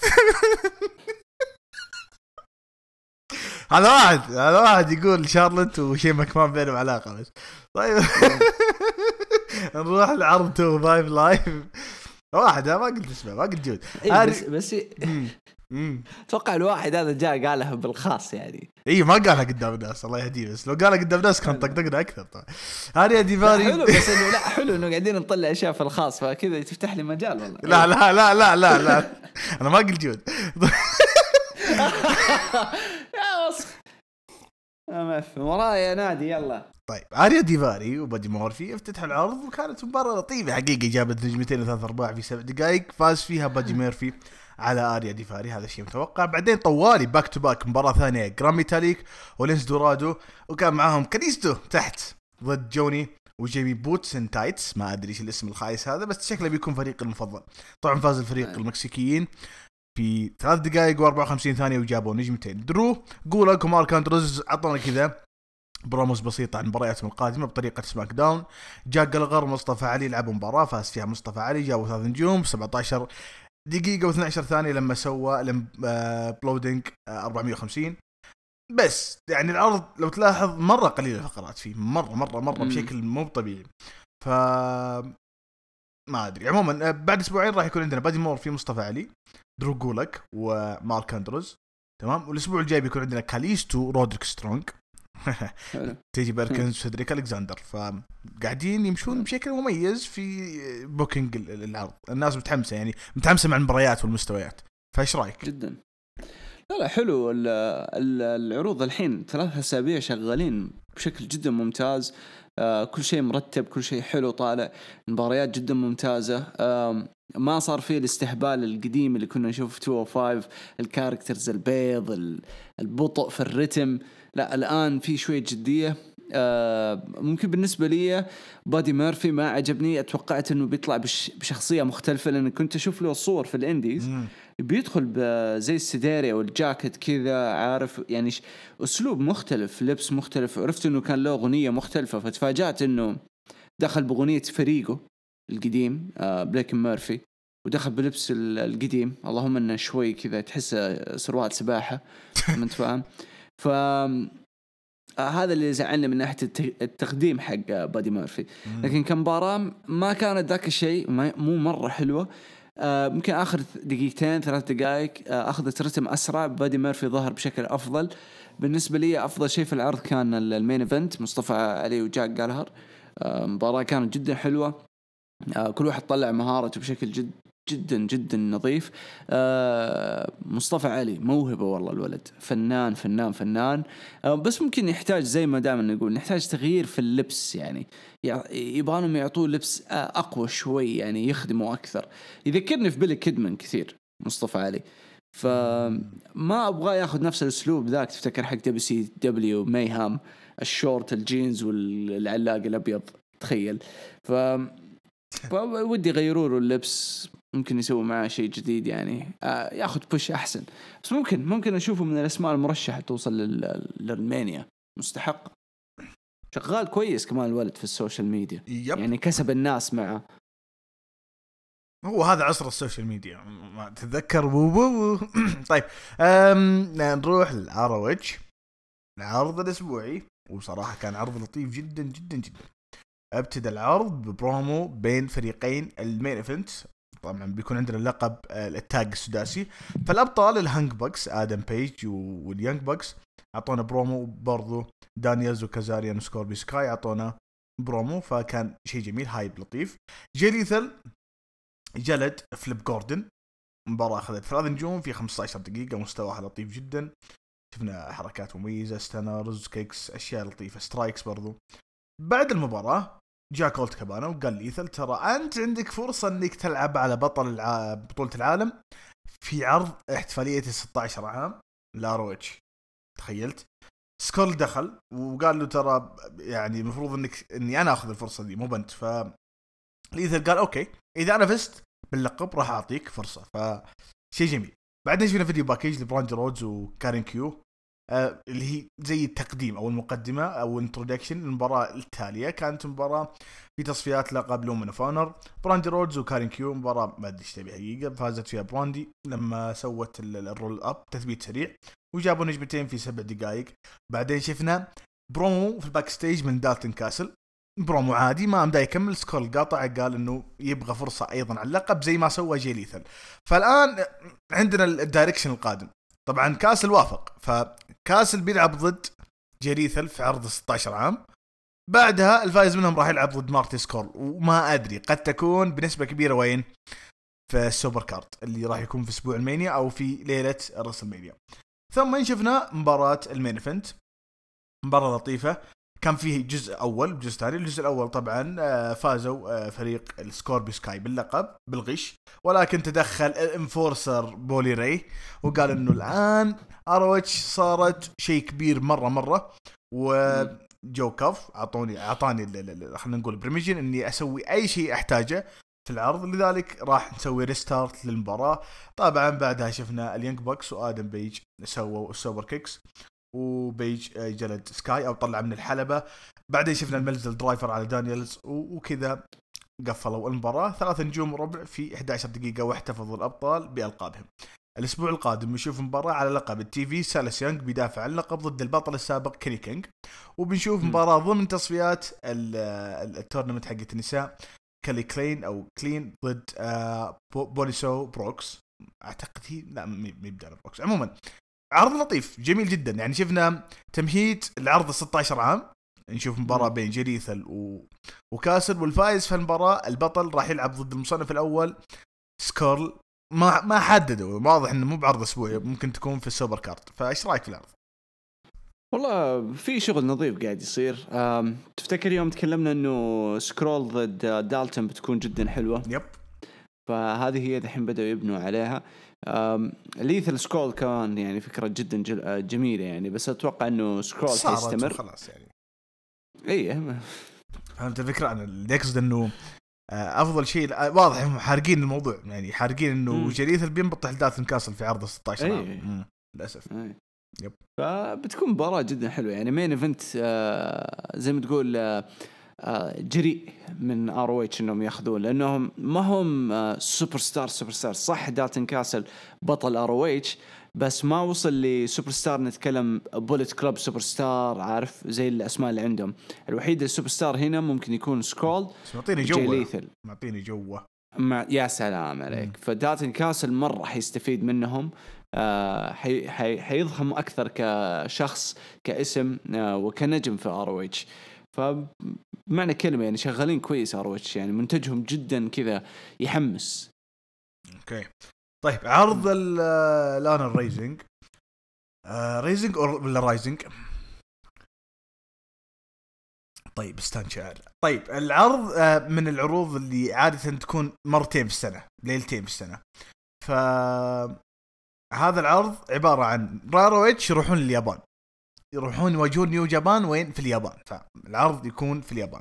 هذا واحد يقول شارلوت وشين مكمان بينهم علاقة بس. طيب نروح العرض تو فايف لايف. واحد ما قلت اسمه، ما قلت جود. بس اتوقع الواحد هذا جاء قالها بالخاص يعني. ما قالها قدام الناس الله يهديه، بس لو قالها قدام الناس كان طقطقنا اكثر. طبعا هذه ديفاري حلو، بس انه لا حلو انه قاعدين نطلع اشياء في الخاص، فكذا تفتح لي مجال والله. لا لا لا لا لا لا انا ما قلت جود. يا وصف ما في ورايا نادي. يلا طيب آريا ديفاري وبادي مورفي افتتحوا العرض، وكانت مباراة لطيفة حقيقة. جابت نجمتين وثلاث أرباع في 7 دقائق. فاز فيها بادي مورفي على آريا ديفاري، هذا الشيء متوقع. بعدين طوالي باك تو باك مباراة ثانية جرامي تاليك ولينس دورادو، وكان معاهم كاليستو تحت ضد جوني وجيمي بوتس ان تايتس. ما أدري إيش الاسم الخايس هذا، بس شكله بيكون فريق المفضل. طبعا فاز الفريق المكسيكيين في 3 دقائق و54 ثانية وجابوا نجمتين. درو جولاك ومارك أندروز عطونا كذا بروموس بسيطة عن مبارياتهم القادمة بطريقة سماك داون. جاك جلغر مصطفى علي لعبوا مباراة فاز فيها مصطفى علي، جابوا 3 نجوم 17 دقيقة و12 ثانية لما سوى بلودينج 450. بس يعني العرض لو تلاحظ مرة قليل الفقرات فيه، مرة بشكل مو طبيعي. ف ما أدري. عموما بعد أسبوعين راح يكون عندنا بادي مور في مصطفى علي، درو جولك ومارك أندروز، تمام. والأسبوع الجاي بيكون عندنا كاليستو رودريك سترونج تيجي بيركنز سيدريك ألكساندر. فقاعدين يمشون بشكل مميز في بوكينج العرض. الناس متحمسة، يعني متحمسة مع المباريات والمستويات. فايش رأيك؟ جدا. لا حلو العروض الحين 3 أسابيع شغالين بشكل جدا ممتاز. كل شيء مرتب، كل شيء حلو طالع، مباريات جدا ممتازة. ما صار فيه الاستهبال القديم اللي كنا نشوف في 205، الكاركترز البيض، البطء في الرتم. لا الآن في شوية جدية. ممكن بالنسبة لي بادي مورفي ما عجبني. أتوقعت أنه بيطلع بشخصية مختلفة، لأن كنت أشوف له الصور في الإنديز بيدخل زي السداري أو الجاكيت كذا، عارف يعني أسلوب مختلف، لبس مختلف. عرفت أنه كان له أغنية مختلفة، فتفاجأت أنه دخل بأغنية فريقه القديم بلاك مورفي، ودخل بلبس القديم. اللهم أنه شوي كذا تحس سروال سباحة ما أنت فاهم. هذا اللي زعلني من ناحية التقديم حق بادي مورفي. لكن كمباراة ما كانت ذاك الشيء، مو مرة حلوة. ممكن آخر 2-3 دقائق أخذت رتم أسرع. بادي مورفي ظهر بشكل أفضل. بالنسبة لي أفضل شيء في العرض كان المين إيفنت، مصطفى علي وجاك جالهر. مباراة كانت جدا حلوة. كل واحد طلع مهارته بشكل جدا جدا نظيف. مصطفى علي موهبة والله، الولد فنان فنان فنان. بس ممكن يحتاج زي ما دائما نقول نحتاج تغيير في اللبس، يعني يبغانهم يعطوه لبس أقوى شوي، يعني يخدمه أكثر. يذكرني في بيلي كيدمان كثير مصطفى علي، فما أبغى ياخذ نفس الأسلوب ذاك. تفتكر حق WCW ميهام الشورت الجينز والعلاق الأبيض، تخيل. فودي يغيروا له اللبس، ممكن يسوي معاه شيء جديد، يعني ياخذ بوش أحسن. بس ممكن أشوفه من الأسماء المرشحة توصل للمانيا. مستحق، شغال كويس كمان الولد في السوشيال ميديا. يعني كسب الناس معه. هو هذا عصر السوشيال ميديا، ما تتذكر طيب نروح للآرويتش، العرض الأسبوعي. وصراحة كان عرض لطيف جدا جدا جدا. ابتدى العرض ببرومو بين فريقين المين ايفنت. طبعا بيكون عندنا اللقب التاج السداسي. فالابطال الهانج بوكس ادم بيج واليانج بوكس اعطونا برومو، برضو دانيالز وكازاريان وسكوربي سكاي اعطونا برومو. فكان شيء جميل، هايب لطيف. جيليثل جلد فليب جوردن. مباراة أخذت 3 نجوم في 15 دقيقة، مستواها لطيف جدا. شفنا حركات مميزة، ستانرز، كيكس، أشياء لطيفة، سترايكس برضو. بعد المباراة جاء كولت كابانا وقال ليثل ترى أنت عندك فرصة أنك تلعب على بطولة العالم في عرض احتفالية 16 عام لارويتش. تخيلت؟ سكول دخل وقال له ترى يعني المفروض أني أنا أخذ الفرصة دي مو بنت. ليثل قال أوكي، إذا أنا فزت باللقب راح أعطيك فرصة. فشيء جميل. بعدين شفنا فيديو باكيج لبراندي رودز وكارين كيو، اللي هي زي التقديم أو المقدمة أو الانترودكشن. المباراة التالية كانت مباراة في تصفيات لقب لومن اوف اونر، براندي رودز وكارين كيو. مباراة ما أدري إيش تبي حقيقة، فازت فيها براندي لما سوت الرول أب، تثبيت سريع، وجابوا نجمتين في 7 دقائق. بعدين شفنا برومو في الباك ستيج من دالتون كاسل، برومو عادي ما أمدا يكمل. سكول قاطع قال إنه يبغى فرصة أيضا على اللقب زي ما سوى جيليثل. فالآن عندنا الدايركشن القادم. طبعا كاسل وافق، فكاسل بيلعب ضد جيليثل في عرض 16 عام. بعدها الفائز منهم راح يلعب ضد مارتي سكول، وما أدري قد تكون بنسبة كبيرة وين في السوبر كارت اللي راح يكون في أسبوع المانيا أو في ليلة الرسلمانيا. ثم شفنا مباراة المين إيفنت، مباراة لطيفة. كان فيه جزء أول وجزء ثاني. الجزء الأول طبعا فازوا فريق السكوربي سكاي باللقب بالغش، ولكن تدخل الانفورسر بولي راي وقال إنه الآن آرويتش صارت شيء كبير مرة. وجو كاف أعطاني خلينا نقول بريميجن إني أسوي أي شيء أحتاجه في العرض، لذلك راح نسوي ريستارت للمباراة. طبعا بعدها شفنا اليانج بوكس وآدم بيج سووا السوبر كيكس، وبيج جلد سكاي أو طلع من الحلبة. بعدين شفنا الملزل درايفر على دانيالز، وكذا قفلوا المباراة 3 نجوم وربع في 11 دقيقة، واحتفظوا الأبطال بألقابهم. الأسبوع القادم نشوف مباراة على لقب التي في. سالس يانج بيدافع عن اللقب ضد البطل السابق كيني كينج. وبنشوف مباراة ضمن تصفيات التورنمنت حقة النساء، كالي كلين أو كلين ضد بوليسو بروكس. أعتقد هي لا ميبدأ بروكس. عموما عرض لطيف جميل جدا. يعني شفنا تمهيد العرض 16 عام، نشوف مباراة بين جيليثل وكاسل، والفائز في المباراة البطل راح يلعب ضد المصنف الأول سكورل. ما حددوا، واضح انه مو بعرض اسبوعي، ممكن تكون في السوبر كارت. فايش رايك في العرض؟ والله في شغل نظيف قاعد يصير. تفتكر يوم تكلمنا انه سكرول ضد دالتون بتكون جدا حلوة؟ يب. فهذه هي الحين بدأوا يبنوا عليها. ليثل سكرول كمان يعني فكرة جدا جميلة يعني، بس أتوقع إنه سكرول حيستمر خلاص يعني. إيه فهمت الفكرة. أنا اللي أقصد إنه أفضل شيء واضح هم حارقين الموضوع، يعني حارقين إنه جليثل بينبطح لدالتون كاسل في عرض 16 عام للأسف. يب. فبتكون مباراة جدا حلوة يعني. مين إيفنت زي ما تقول جريء من ROH انهم ياخذون، لانهم ما هم سوبر ستار. صح دالتون كاسل بطل ROH، بس ما وصل لسوبر ستار. نتكلم بوليت كلوب سوبر ستار، عارف زي الاسماء اللي عندهم. الوحيد السوبر ستار هنا ممكن يكون سكول. معطيني جوه يا سلام عليك. فدالتون كاسل مرة حيستفيد منهم، حيضخم أكثر كشخص كاسم وكنجم في ROH. فبمعنى كلمة يعني شغالين كويس اروتش، يعني منتجهم جدا كذا يحمس. اوكي طيب عرض الان الرايزنج رايزنج ولا رايزنج؟ طيب استنى شعر. طيب العرض من العروض اللي عادة تكون مرتين في السنة، ليلتين في السنة. فهذا العرض عبارة عن رارويتش يروحون لليابان، يروحون يواجهون نيو جابان وين في اليابان، فالعرض يكون في اليابان.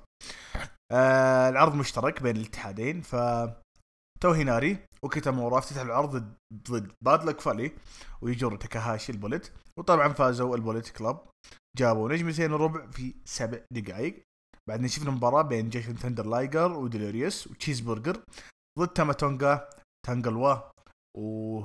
العرض مشترك بين الاتحادين. توهيناري وكيتامورا افتتحوا العرض ضد بادلك فالي ويجورو تاكاهاشي البوليت، وطبعا فازوا البوليت كلاب، جابوا نجمتين وربع في 7 دقائق. بعدين شفنا مباراة بين جيشن ثندر لايجر وديليريوس وتشيز برجر ضد تاماتونغا تانغلوا و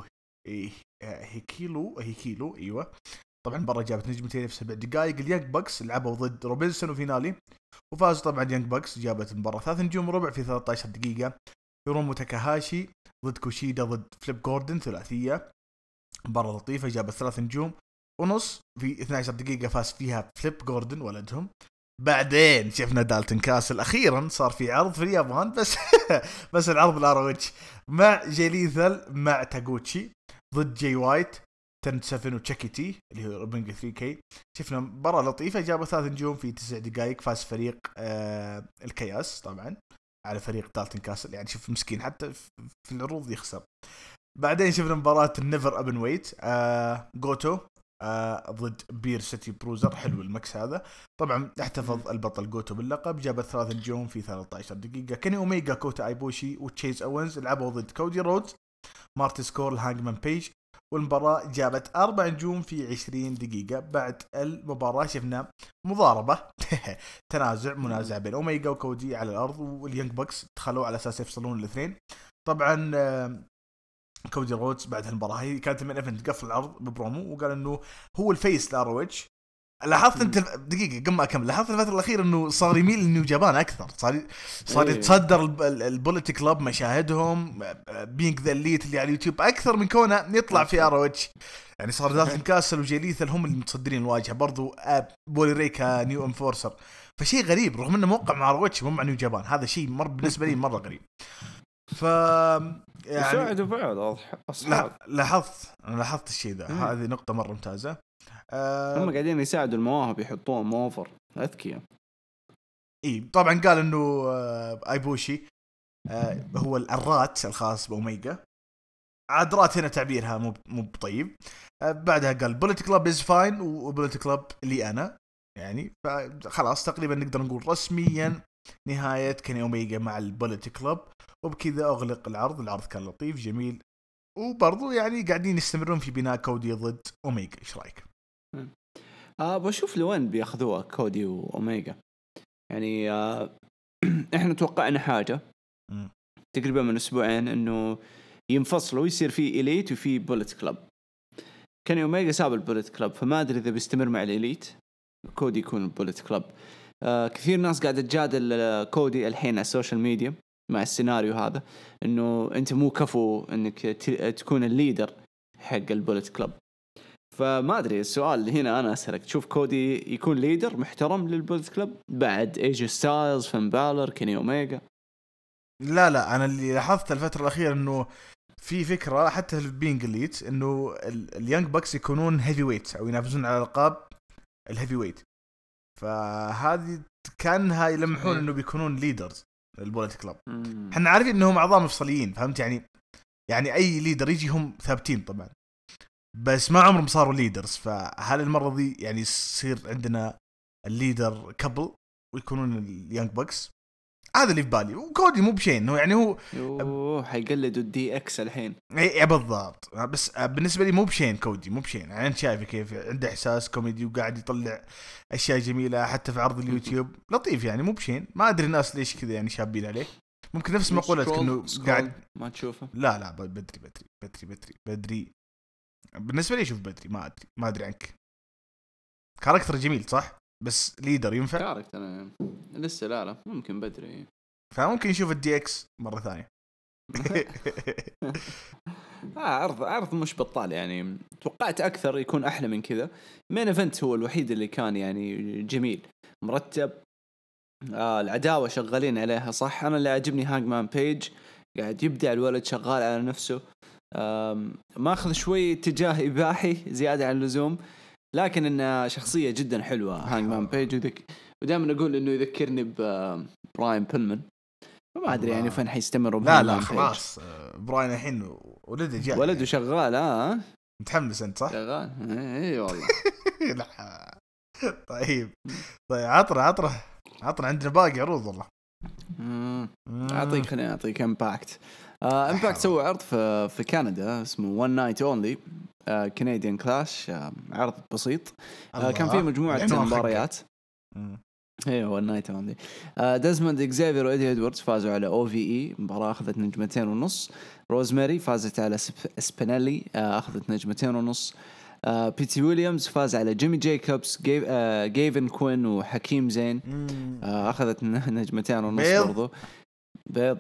هيكيلو ايوه. طبعا المباراة جابت نجمتين في 7 دقائق. اليانج باكس لعبوا ضد روبنسون وفينالي وفاز طبعا يانج باكس، جابت المباراة 3 نجوم وربع في 13 دقيقة. هيرومو تاكاهاشي ضد كوشيدا ضد فليب جوردن ثلاثية، مباراة لطيفة جابت 3 نجوم ونص في 12 دقيقة، فاز فيها فليب جوردن ولدهم. بعدين شفنا دالتون كاسل أخيرا صار في عرض في اليابان بس بس العرض الأروتش مع جيليثل مع تاغوتشي ضد جي وايت تنسفن وتشاكي تي اللي هو روبنج 3K. شفنا مباراة لطيفة جابت 3 نجوم في 9 دقائق، فاز فريق الكياس طبعا على فريق دالتون كاسل. يعني شوف مسكين حتى في العروض يخسر. بعدين شفنا مباراة النيفر ابن ويت جوتو ضد بير سيتي بروزر. حلو المكس هذا. طبعا احتفظ البطل جوتو باللقب، جابت 3 نجوم في 13 دقيقة. كيني اوميجا كوتا ايبوشي وتشيز اوينز لعبوا ضد كودي رودز مارتي سكور هانجمان بيج، والمباراة جابت 4 نجوم في 20 دقيقة. بعد المباراة شفنا مضاربة تنازع منازع بين أوميجا وكودي على الأرض، واليانج بوكس دخلوا على أساس يفصلون الاثنين. طبعا كودي رودز بعد المباراة هي كانت من ايفنت قفل العرض ببرومو وقال انه هو الفيس لارويتش. لاحظت انت دقيقه قبل ما اكمل، لاحظت الفتره الاخيره انه صار يميل لنيو جابان اكثر، صار يتصدر البوليت كلاب مشاهدهم، بينج ذا الليت اللي على اليوتيوب اكثر من كونه يطلع في اروتش. يعني صار دالتون كاسل وجيليثل هم اللي متصدرين الواجهه، برضو بولي ريكا نيو انفورسر. فشيء غريب رغم انه موقع مع اروتش مو مع نيو جابان، هذا شيء بالنسبه لي مره غريب. ف يعني يساعدوا بعض اصحاب. لاحظت الشيء ذا. هذه نقطه مره ممتازه. هم قاعدين يساعدوا المواهب يحطوهم اوفر اذكياء. اي طبعا قال انه ايبوشي هو الرات الخاص باوميجا. عاد رات هنا تعبيرها مو طيب. بعدها قال بوليت كلاب از فاين وبوليت كلاب اللي انا يعني. فخلاص تقريبا نقدر نقول رسميا نهايه كيني اوميجا مع البوليت كلاب، وبكذا اغلق العرض كان لطيف جميل، وبرضو يعني قاعدين يستمرون في بناء كودي ضد اوميجا. ايش رايك؟ بشوف لوين بياخذوها كودي واوميجا. يعني احنا توقعنا حاجه تقريبا من اسبوعين انه ينفصلوا ويصير في إليت وفي بوليت كلاب. كان أوميجا ساب البوليت كلاب، فما أدري إذا بيستمر مع الإليت كودي يكون البوليت كلاب. كثير ناس قاعدة تجادل كودي الحين على السوشيال ميديا مع السيناريو هذا، إنه أنت مو كفو إنك تكون الليدر حق البوليت كلاب. فما أدري، السؤال هنا أنا أسألك، تشوف كودي يكون ليدر محترم للبوليت كلاب بعد ايجي ستايلز فين بالر كيني أوميجا؟ لا أنا اللي لاحظت الفترة الأخيرة إنه في فكرة حتى في بينج إليت إنه اليانج باكس يكونون هيفي ويت أو ينافسون على الألقاب الهيفي ويت. فهذه كانها يلمحون إنه بيكونون ليدرز البوليت كلاب. إحنا عارفين إنهم أعضاء مفصليين، فهمت يعني أي ليدر يجي هم ثابتين طبعا، بس ما عمرهم صاروا ليدرز. فهل المرة دي يعني يصير عندنا الليدر كابل ويكونون اليانج باكس؟ هذا اللي في بالي. وكودي مو بشيء انه يعني هو حيقلدوا الدي اكس الحين. اي بالضبط. بس بالنسبه لي مو بشيء كودي مو بشيء. يعني انت شايف كيف عنده احساس كوميدي وقاعد يطلع اشياء جميله حتى في عرض اليوتيوب لطيف. يعني مو بشيء. ما ادري الناس ليش كذا يعني شابين عليه. ممكن نفس مقولتك انه قاعد ما تشوفه. لا بدري بالنسبه لي شوف بدري. ما ادري عنك. كاركتر جميل صح، بس ليدر ينفع كاركتر أنا لسه لا ممكن بدري. فممكن نشوف الدي اكس مره ثانيه. عرض مش بطال يعني. توقعت اكثر يكون احلى من كذا. مين ايفنت هو الوحيد اللي كان يعني جميل مرتب العداوة شغالين عليها صح. أنا اللي عجبني هانجمان بيج قاعد يبدع الولد، شغال على نفسه، ماخذ شوي اتجاه إباحي زيادة عن اللزوم، لكن إنها شخصية جدا حلوة هانجمان بيج. ودائما أقول إنه يذكرني براين بيلمن، ما أدري يعني فين حيستمروا لا خلاص براين الحين ولده جاي ولده يعني. شغال. متحمس أنت صح؟ شغال اي والله. لا طيب عطره عندنا باقي عروض والله. خليني أعطيك امباكت. امباكت سووا عرض في كندا اسمه One Night Only كنديان كلاش، عرض بسيط. كان فيه مجموعة مباريات. ايوه One Night Only. ديزموند إكزافير وإيدي إدواردز فازوا على OVE، مباراة أخذت 2.5. روزماري فازت على سبينالي، أخذت 2.5. بيتي ويليامز فاز على جيمي جايكوبس، جيفن كوين وحكيم زين، أخذت 2.5 برضو. بيض.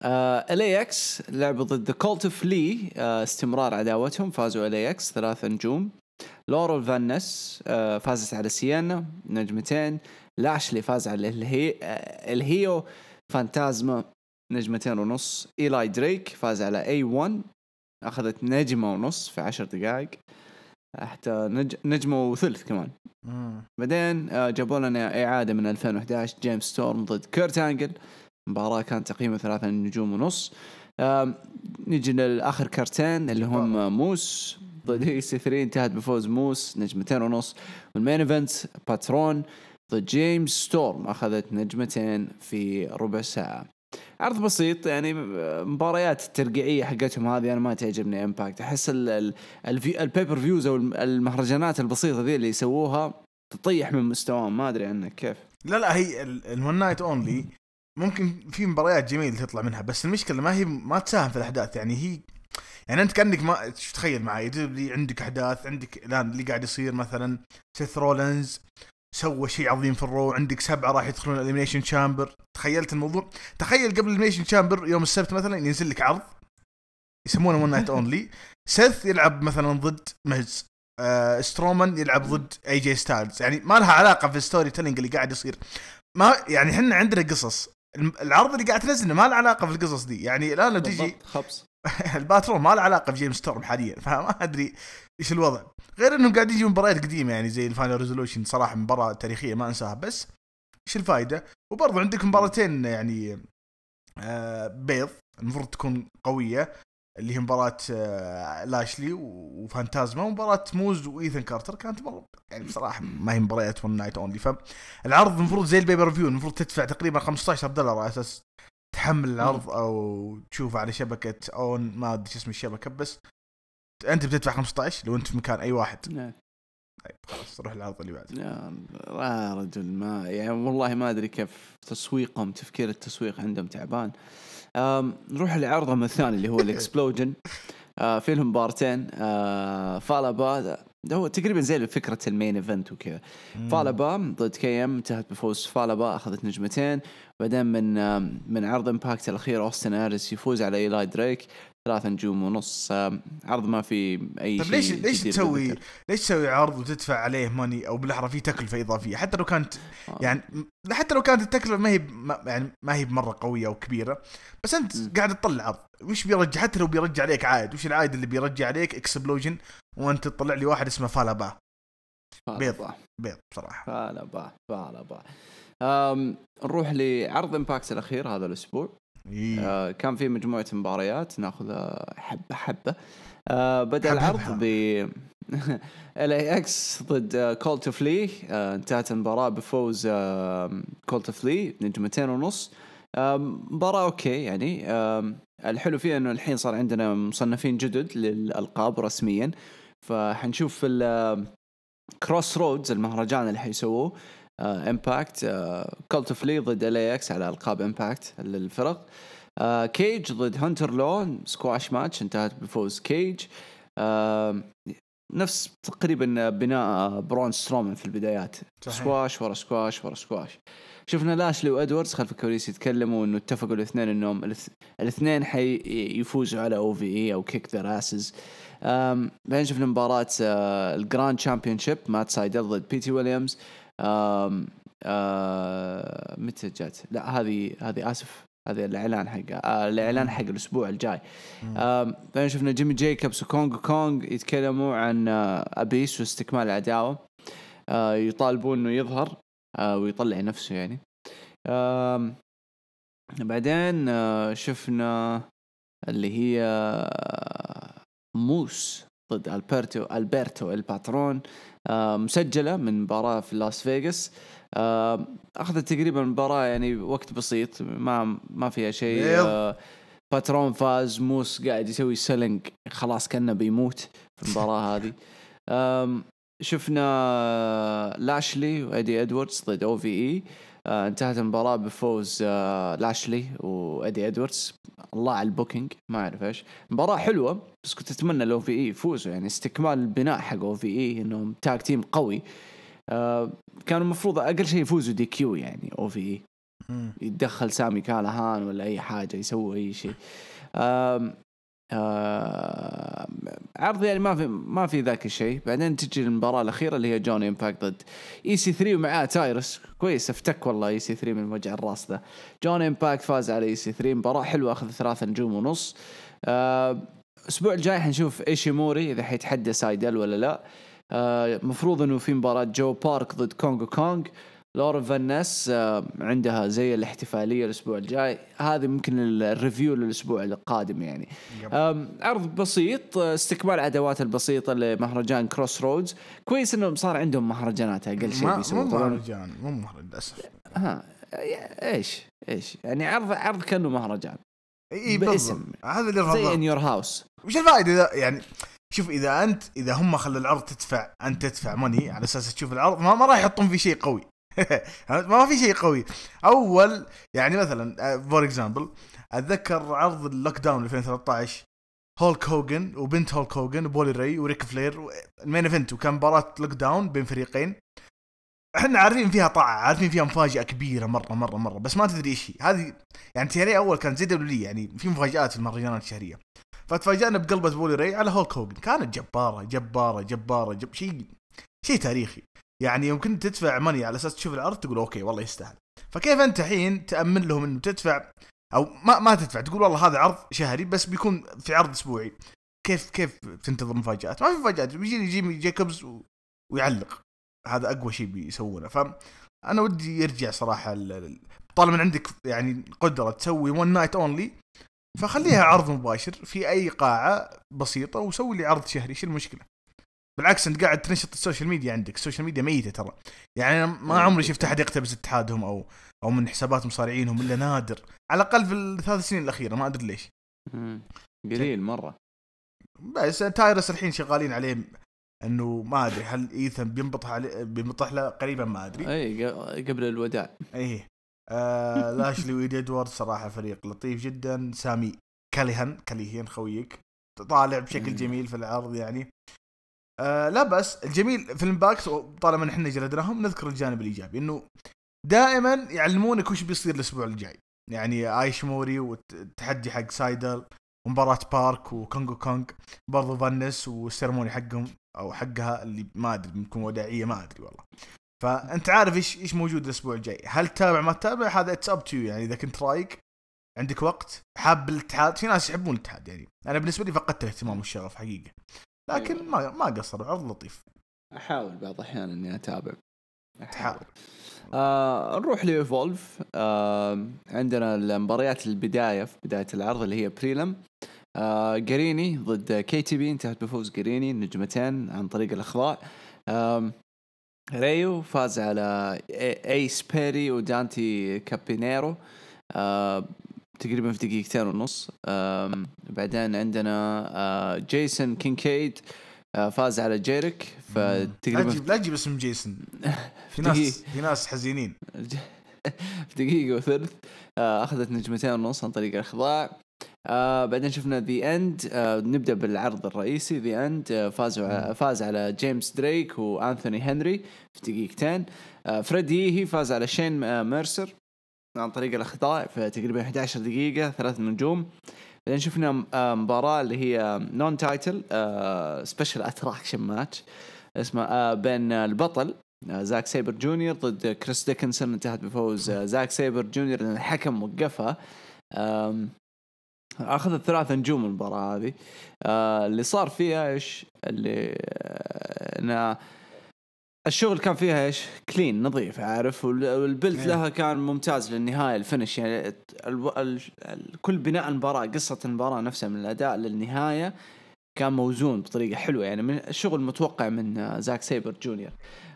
LAX لعبوا ضد كولت اوف لي، استمرار عداوتهم، فازوا LAX 3 نجوم. لورال فانس فازت على سيانا 2. لاشلي فاز على الهيو فانتازما 2.5. إيلاي دريك فاز على A1، أخذت 1.5 في 10 دقائق، حتى نجمة وثلث كمان. بعدين جابوا لنا إعادة من 2011 جيمس ستورم ضد كيرت أنجل، مباراة كان تقييمه 3.5 نجوم. نيجي للآخر كارتين اللي هم موس ضد EC3، انتهت بفوز موس 2.5. والمين ايفنت باترون ضد جيمس ستورم، أخذت 2 في ربع ساعة. عرض بسيط يعني، مباريات الترقيعية حقتهم هذه أنا ما تعجبني امباكت. أحس البيبر فيوز أو المهرجانات البسيطة ذي اللي يسووها تطيح من مستواهم، ما أدري عنك كيف. لا هي الون نايت اونلي ممكن في مباريات جميلة تطلع منها، بس المشكلة ما تساهم في الأحداث. يعني أنت كأنك ما تخيل معي عندك أحداث، عندك الآن اللي قاعد يصير مثلا سيث رولينز سوى شيء عظيم في الرو، عندك 7 راح يدخلون الإليمينيشن شامبر. تخيلت الموضوع؟ تخيل قبل الإليمينيشن شامبر يوم السبت مثلا ينزل لك عرض يسمونه ون نايت اونلي، سيث يلعب مثلا ضد مهز، سترومان يلعب ضد اي جي ستايلز. يعني ما لها علاقة في الستوري تيلينج اللي قاعد يصير. ما يعني احنا عندنا قصص، العرض اللي قاعد تنزله ما له علاقة في القصص دي. يعني الآن لو تجي خبص الباترون ما له علاقة في جيمس ستورم حاليا، فما أدري إيش الوضع. غير إنهم قاعد يجون مباريات قديمة يعني زي الفاينل ريزولوشن، صراحة مباراة تاريخية ما أنساها. بس إيش الفائدة؟ وبرضو عندك مباراتين يعني بيض المفروض تكون قوية، اللي هي مباراة لاشلي وفانتازما، ومباراة موز وإيثن كارتر كانت يعني بصراحة ما هي مباريات ون نايت اونلي. فالعرض المفروض زي البيبر فيو، المفروض تدفع تقريبا $15 على أساس تحمل العرض او تشوفه على شبكة اون، ما ادري اسم الشبكة، بس انت بتدفع 15 لو انت في مكان اي واحد. طيب خلاص روح العرض اللي بعده. يا رجل ما يعني والله ما ادري كيف تسويقهم، تفكير التسويق عندهم تعبان. نروح لعرضهم الثاني اللي هو الاكسبلوجن. فيهم مبارتين. فالابا ده هو تقريبا زي فكرة المين ايفنت وكذا. فالابا ضد كيم، انتهت بفوز فالابا، اخذت 2. بعدين من عرض امباكت الاخير اوستن اريس يفوز على إيلاي دريك 3.5 نجوم. عرض ما في اي شيء. طيب ليش تسوي عرض وتدفع عليه ماني او بالاحرى فيه تكلفة اضافية، حتى لو كانت يعني حتى لو كانت التكلفة ما هي مرة قوية او كبيرة، بس انت قاعد تطلع عرض وش بيرجع؟ حتى لو بيرجع عليك عائد، وش العائد اللي بيرجع عليك؟ اكسبلوجن، وانت تطلع لي واحد اسمه فالابا. بيض بصراحة. فالابا. نروح لعرض امباكت الاخير هذا الاسبوع. كان في مجموعة مباريات ناخذها حبة. بدأ العرض ب LAX ضد كولت اوف لي. انتهت المباراة بفوز كولت اوف لي 2.5 نجوم. مباراة اوكي يعني. الحلو فيها انه الحين صار عندنا مصنفين جدد للألقاب رسميا، فحنشوف في كروس رودز المهرجان اللي حيسووه امباكت كولت اوف لي ضد LAX على ألقاب امباكت للفرق. كيج ضد هانتر لو سكواش ماتش، انتهت بفوز كيج. نفس تقريبا بناء برون سترومان في البدايات، سكواش ورا سكواش ورا سكواش. شفنا لاشلي وادواردز خلف الكواليس يتكلموا انه اتفقوا الاثنين انهم الاثنين حيفوزوا على OVE او كيك ذا راسز. بعدين شفنا مباراة الجراند تشامبيونشيب، مات سايدل ضد بيتي ويليامز. متى جات؟ لا هذه اسف، هذا الاعلان حقه، الاعلان حق الاسبوع الجاي. بعدين شفنا جيمي جايكوبس وكونغ يتكلموا عن ابيس واستكمال العداوه، يطالبون انه يظهر ويطلع نفسه يعني. بعدين شفنا اللي هي موس ضد ألبرتو الباترون، مسجلة من مباراة في لاس فيغاس. أخذت تقريبا مباراة يعني وقت بسيط، ما فيها شيء. باترون فاز، موس قاعد يسوي سيلينج خلاص كأنه بيموت في المباراة هذه. شفنا لاشلي وإيدي إدواردز ضد OVE. انتهت المباراة بفوز لاشلي وإيدي إدواردز. الله على البوكينج، ما أعرف إيش، مباراة حلوة، بس كنت أتمنى لو OVE يفوزوا، يعني استكمال البناء حق OVE إنهم تاج تيم قوي. كانوا المفروض أقل شيء يفوزوا دي كيو، يعني OVE يتدخل سامي كالهان ولا أي حاجة، يسوي أي شيء. عرض يعني ما في ذاك الشيء. بعدين تجي المباراة الأخيرة اللي هي جون إمباكت ضد EC3 ومعاه تايرس. كويس افتك والله EC3 من وجع الراس ذا. جون إمباكت فاز على EC3، مباراة حلوة، أخذ 3 نجوم ونص. الأسبوع الجاي حنشوف إيشيموري إذا حيتحدى سايدل ولا لا. مفروض إنه في مباراة جو بارك ضد كونغ. لورا فانس عندها زي الاحتفالية الأسبوع الجاي. هذا ممكن الريفيو للأسبوع القادم يعني. عرض بسيط، استكمال عدوات البسيطة لمهرجان كروس رودز. كويس إنهم صار عندهم مهرجانات أقل شيء بيسوي. مو مهرجان للأسف. إيش يعني عرض كأنه مهرجان باسم هذا اللي زي in your house. وش الفائدة يعني؟ شوف إذا هم خلوا العرض أنت تدفع ماني على أساس تشوف العرض، ما راح يحطون في شيء قوي. ما في شيء قوي. أول يعني مثلا فور إكزامبل أتذكر عرض اللوك داون 2013، هولك هوجن وبنت هولك هوجن وبولي راي وريك فلير المين إيفنت، وكان مباراة لوك داون بين فريقين. احنا عارفين فيها طاعة، عارفين فيها مفاجأة كبيرة مرة، بس ما تدري ايش هذه. يعني تيري أول كان زي دبليو، يعني في مفاجآت في المهرجانات الشهرية. فتفاجأنا بقلبة بولي راي على هولك هوجن، كانت جبارة شيء تاريخي. يعني يمكن تدفع ماني على أساس تشوف العرض تقول أوكي والله يستاهل. فكيف أنت حين تأمن لهم إنه تدفع أو ما تدفع، تقول والله هذا عرض شهري بس بيكون في عرض أسبوعي؟ كيف تنتظر مفاجآت؟ ما في مفاجآت، بيجي جيمي جايكوبز ويعلق، هذا أقوى شيء بيسوونه. فأنا ودي يرجع صراحة، طالما عندك يعني قدرة تسوي one night only، فخليها عرض مباشر في أي قاعة بسيطة وسوي لي عرض شهري. شو المشكلة؟ بالعكس أنت قاعد تنشط السوشيال ميديا عندك، السوشيال ميديا ميتة ترى. يعني أنا ما عمري شفت أحد يقتبس اتحادهم أو من حسابات مصارعينهم إلا نادر، على الأقل في ال3 سنين الأخيرة، ما أدري ليش قليل مرة. بس تايرس الحين شغالين عليه، انه ما ادري هل ايثن بينبطح له قريبا، ما ادري. اي قبل الوداع. ايه لاشلي وإيدي إدوارد صراحه فريق لطيف جدا. سامي كاليهن خويك طالع بشكل جميل في العرض يعني. لا بس الجميل في الامباكت، طالما نحن جلدناهم نذكر الجانب الايجابي، انه دائما يعلمونك وش بيصير الاسبوع الجاي. يعني ايشموري والتحدي حق سايدل، ومباراة بارك وكونغ برضو فانس والسيرموني حقهم او حقها اللي ما ادري بتكون وداعيه، ما ادري والله. فانت عارف ايش موجود الاسبوع الجاي. هل تتابع ما تتابع هذا اتس اب تو، يعني اذا كنت رايق عندك وقت حاب الاتحاد. في ناس يحبون الاتحاد، يعني انا بالنسبه لي فقدت الاهتمام والشغف حقيقه، لكن ما قصر، عرض لطيف. احاول بعض الاحيان اني اتابع. تحاول. نروح لإيفولف. عندنا المباريات البداية في بداية العرض اللي هي بريلم. جريني ضد KTB، انتهت بفوز جريني 2 نجمتين عن طريق الإخضاع. ريو فاز على ايس بيري ودانتي كابينيرو تقريبا في 2.5 دقيقة. بعدين عندنا جيسون كينكيد فاز على جيريك فتقريبا لا تجيب اسم جيسون. في ناس حزينين. في 1.3 دقيقة أخذت 2.5 نجمتين عن طريق الإخضاع. بعدين شفنا The End. نبدأ بالعرض الرئيسي. The End فاز على جيمس دريك وأنثوني هنري في 2 دقيقتين. فريدي فاز على شين ميرسر عن طريق الإخضاع في تقريبا 11 دقيقة 3 نجوم. بعدين شفنا مباراة اللي هي نون تايتل سبيشال اتراكشن ماتش اسمه بين البطل زاك سايبر جونيور ضد كريس ديكنسون، انتهت بفوز زاك سايبر جونيور لأن الحكم وقفها. أخذت 3 نجوم المباراة هذه. اللي صار فيها إيش اللي أنا الشغل كان فيها إيش كلين نظيف عارف، والبلت لها كان ممتاز للنهاية الفينش يعني كل بناء المباراة قصة المباراة نفسها من الأداء للنهاية كان موزون بطريقة حلوة يعني من الشغل متوقع من زاك سايبر جونيور.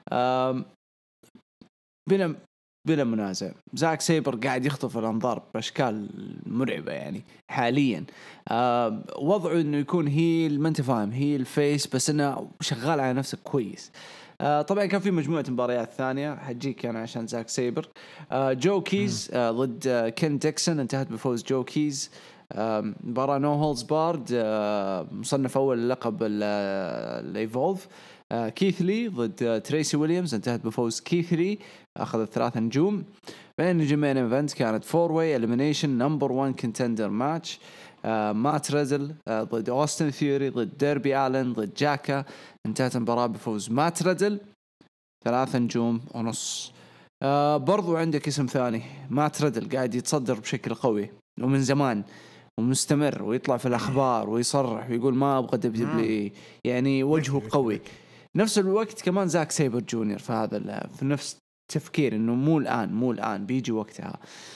بلا منازع زاك سايبر قاعد يخطف الأنظار بأشكال مرعبة يعني حاليا. وضعه إنه يكون هيل، ما أنت فاهم، هيل فيس، بس إنه شغال على نفسه كويس. طبعا كان في مجموعة مباريات ثانية حجيك أنا عشان زاك سايبر. جو كيز ضد كين ديكسون، انتهت بفوز جو كيز. مباراة نو هولز بارد، مصنف أول لقب الإيفولف. كيث لي ضد تريسي ويليامز، انتهت بفوز كيث لي، أخذت 3 نجوم. بين نجومين إيفنت كانت 4-way elimination number 1 contender match. مات ريدل ضد أوستن ثيوري ضد ديربي آلن ضد جاكا، انتهت المباراة بفوز مات ريدل 3 نجوم ونص. برضو عندك اسم ثاني، مات ريدل قاعد يتصدر بشكل قوي ومن زمان ومستمر، ويطلع في الأخبار ويصرح ويقول ما أبغى دبليو، يعني وجهه قوي. نفس الوقت كمان زاك سايبر جونيور فهذا في نفس تفكير إنه مو الآن بيجي وقتها.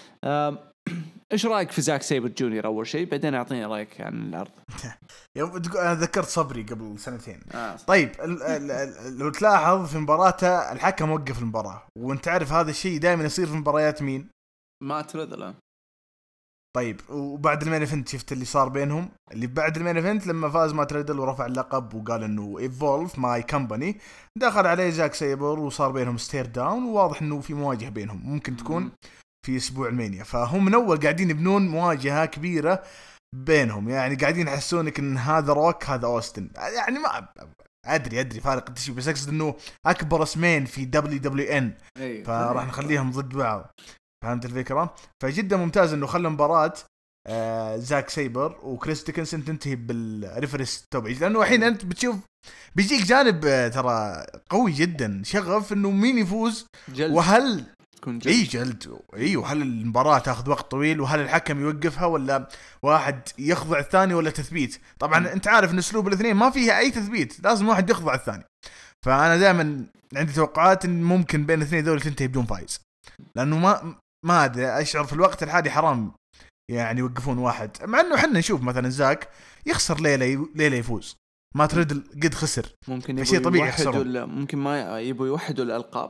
إيش رأيك في زاك سايبر جونيور أول شيء، بعدين أعطيني رأيك عن العرض. أنا ذكرت صبري قبل 2 سنين. طيب لو تلاحظ في مباراته الحكم وقف المباراة، وانت عارف هذا الشيء دائما يصير في مباريات مين؟ ما ترد. طيب وبعد المين ايفنت شفت اللي صار بينهم، اللي بعد المين ايفنت لما فاز مات ريدل ورفع اللقب وقال انه ايفولف ماي كمباني، دخل عليه زاك سايبر وصار بينهم ستير داون، وواضح انه في مواجهة بينهم ممكن تكون في اسبوع المانيا. فهم من اول قاعدين يبنون مواجهة كبيرة بينهم، يعني قاعدين يحسونك ان هذا روك هذا اوستن، يعني ما ادري فارق التشبيه، بس اقصد انه اكبر اسمين في WWN فراح نخليهم ضد بعض، فهمت الفكرة؟ فجدا ممتاز انه خلى مباراة زاك سايبر وكريس ديكنسون تنتهي بالريفرنس توبيج، لانه الحين انت بتشوف بيجيك جانب ترى قوي جدا شغف انه مين يفوز جلد. وهل جلد وهل المباراة تاخذ وقت طويل، وهل الحكم يوقفها ولا واحد يخضع الثاني ولا تثبيت. طبعا انت عارف ان اسلوب الاثنين ما فيها اي تثبيت، لازم واحد يخضع الثاني. فانا دائما عندي توقعات ان ممكن بين الاثنين دول تنتهي بدون فايز، لانه ما ادري اشعر في الوقت الحالي حرام يعني يوقفون واحد، مع انه حنا نشوف مثلا زاك يخسر ليلة يفوز، ما ترد قد خسر، ممكن شيء طبيعي يخسر، ولا ممكن ما يبوا يوحدوا الالقاب،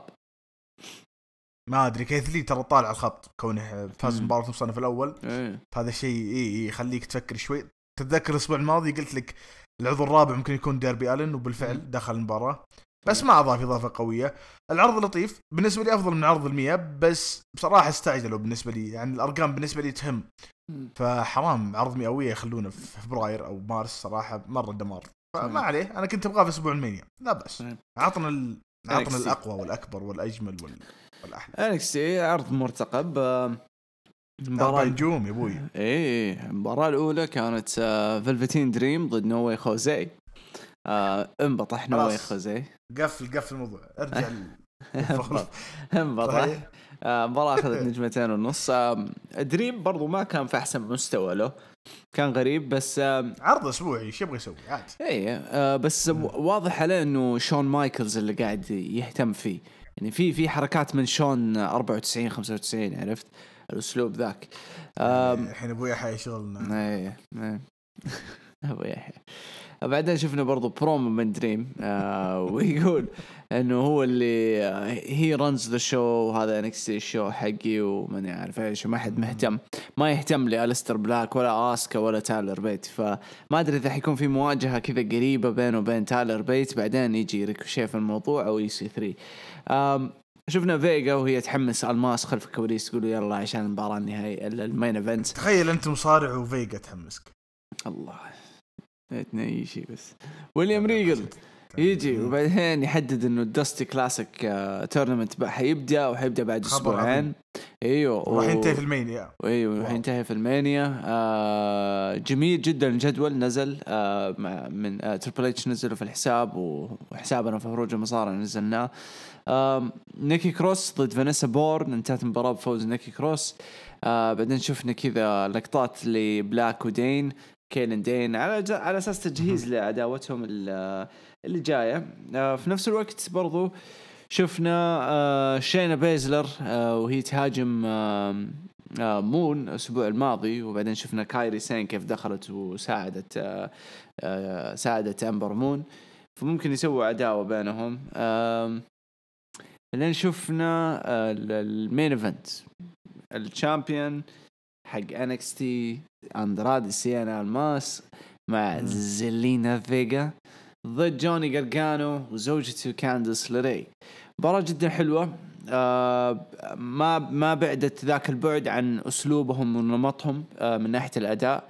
ما ادري كيف لي ترى طالع الخط كونه فاز مباراة الصنف الاول. هذا الشيء يخليك تفكر شوي. تتذكر الاسبوع الماضي قلت لك العضو الرابع ممكن يكون ديربي آلن، وبالفعل دخل المباراة بس ما أضاف إضافة قوية. العرض لطيف بالنسبة لي، أفضل من عرض 100، بس بصراحة استعجلوا بالنسبة لي، يعني الأرقام بالنسبة لي تهم، فحرام عرض 100 يخلونه في فبراير أو مارس، صراحة مرة دمار. فما عليه، أنا كنت أبغاه في أسبوع المانيا، لا بس عطنا الأقوى والأكبر والأجمل والأحلى. NXT عرض مرتقب، مباراة نجوم يا ابوي. المباراة الأولى كانت فيلفتين دريم ضد نوي خوزي. انبطح نوي خوزي، قفل الموضوع، ارجع انبطح. مباراة أخذت 2.5 نجوم. دريم برضو ما كان في أحسن مستوى له، كان غريب، بس عرض أسبوعي شو يبغى يسوي عادي. بس واضح عليه إنه شون مايكلز اللي قاعد يهتم فيه، يعني في حركات من شون 94 95، عرفت الأسلوب ذاك. الحين أبو يحيى شغلنا. أبو يحيى. بعدين شفنا برضو برومو من دريم ويقول انه هو اللي هي رانز ذا شو، وهذا NXT شو حقي وماني عارف ايش، وما حد مهتم، ما يهتم لألستر بلاك ولا آسكا ولا تايلر بيت. فما ادري اذا حيكون في مواجهة كذا قريبة بينه وبين تايلر بيت، بعدين يجي ريكوشي في الموضوع او EC3. شفنا فيجا وهي تحمس الماس خلف الكواليس تقول يلا عشان المباراة النهائية المين ايفنت. تخيل انت مصارع وفيجا تحمسك، الله اي شيء. بس ويليام ريجل يجي وبعدين يحدد انه الدستي كلاسيك تورنمنت بقى حيبدا وحيبدا بعد اسبوعين. ايوه راح ينتهي في المانيا. ايوه راح ينتهي في المانيا. جميل جدا الجدول نزل من تريبل اتش نزله في الحساب وحسابنا في خروج المصارعه نزلناه. نيكي كروس ضد فانيسا بورن، انتهت المباراه بفوز نيكي كروس. بعدين شفنا كذا لقطات لبلاك ودين كيلن دين على اساس تجهيز لعداوتهم اللي جايه. في نفس الوقت برضو شفنا شينا بيزلر وهي تهاجم مون الاسبوع الماضي، وبعدين شفنا كايري سين كيف دخلت وساعدت ساعدت امبر مون، فممكن يسووا عداوه بينهم. بعدين شفنا المين ايفنت الشامبيون حق NXT أندرادي سيانا الماس مع زيلينا فيجا ضد جوني غارغانو وزوجته كانديس ليري. مباراة جدا حلوة. ما بعدت ذاك البعد عن أسلوبهم ونمطهم من ناحية الأداء.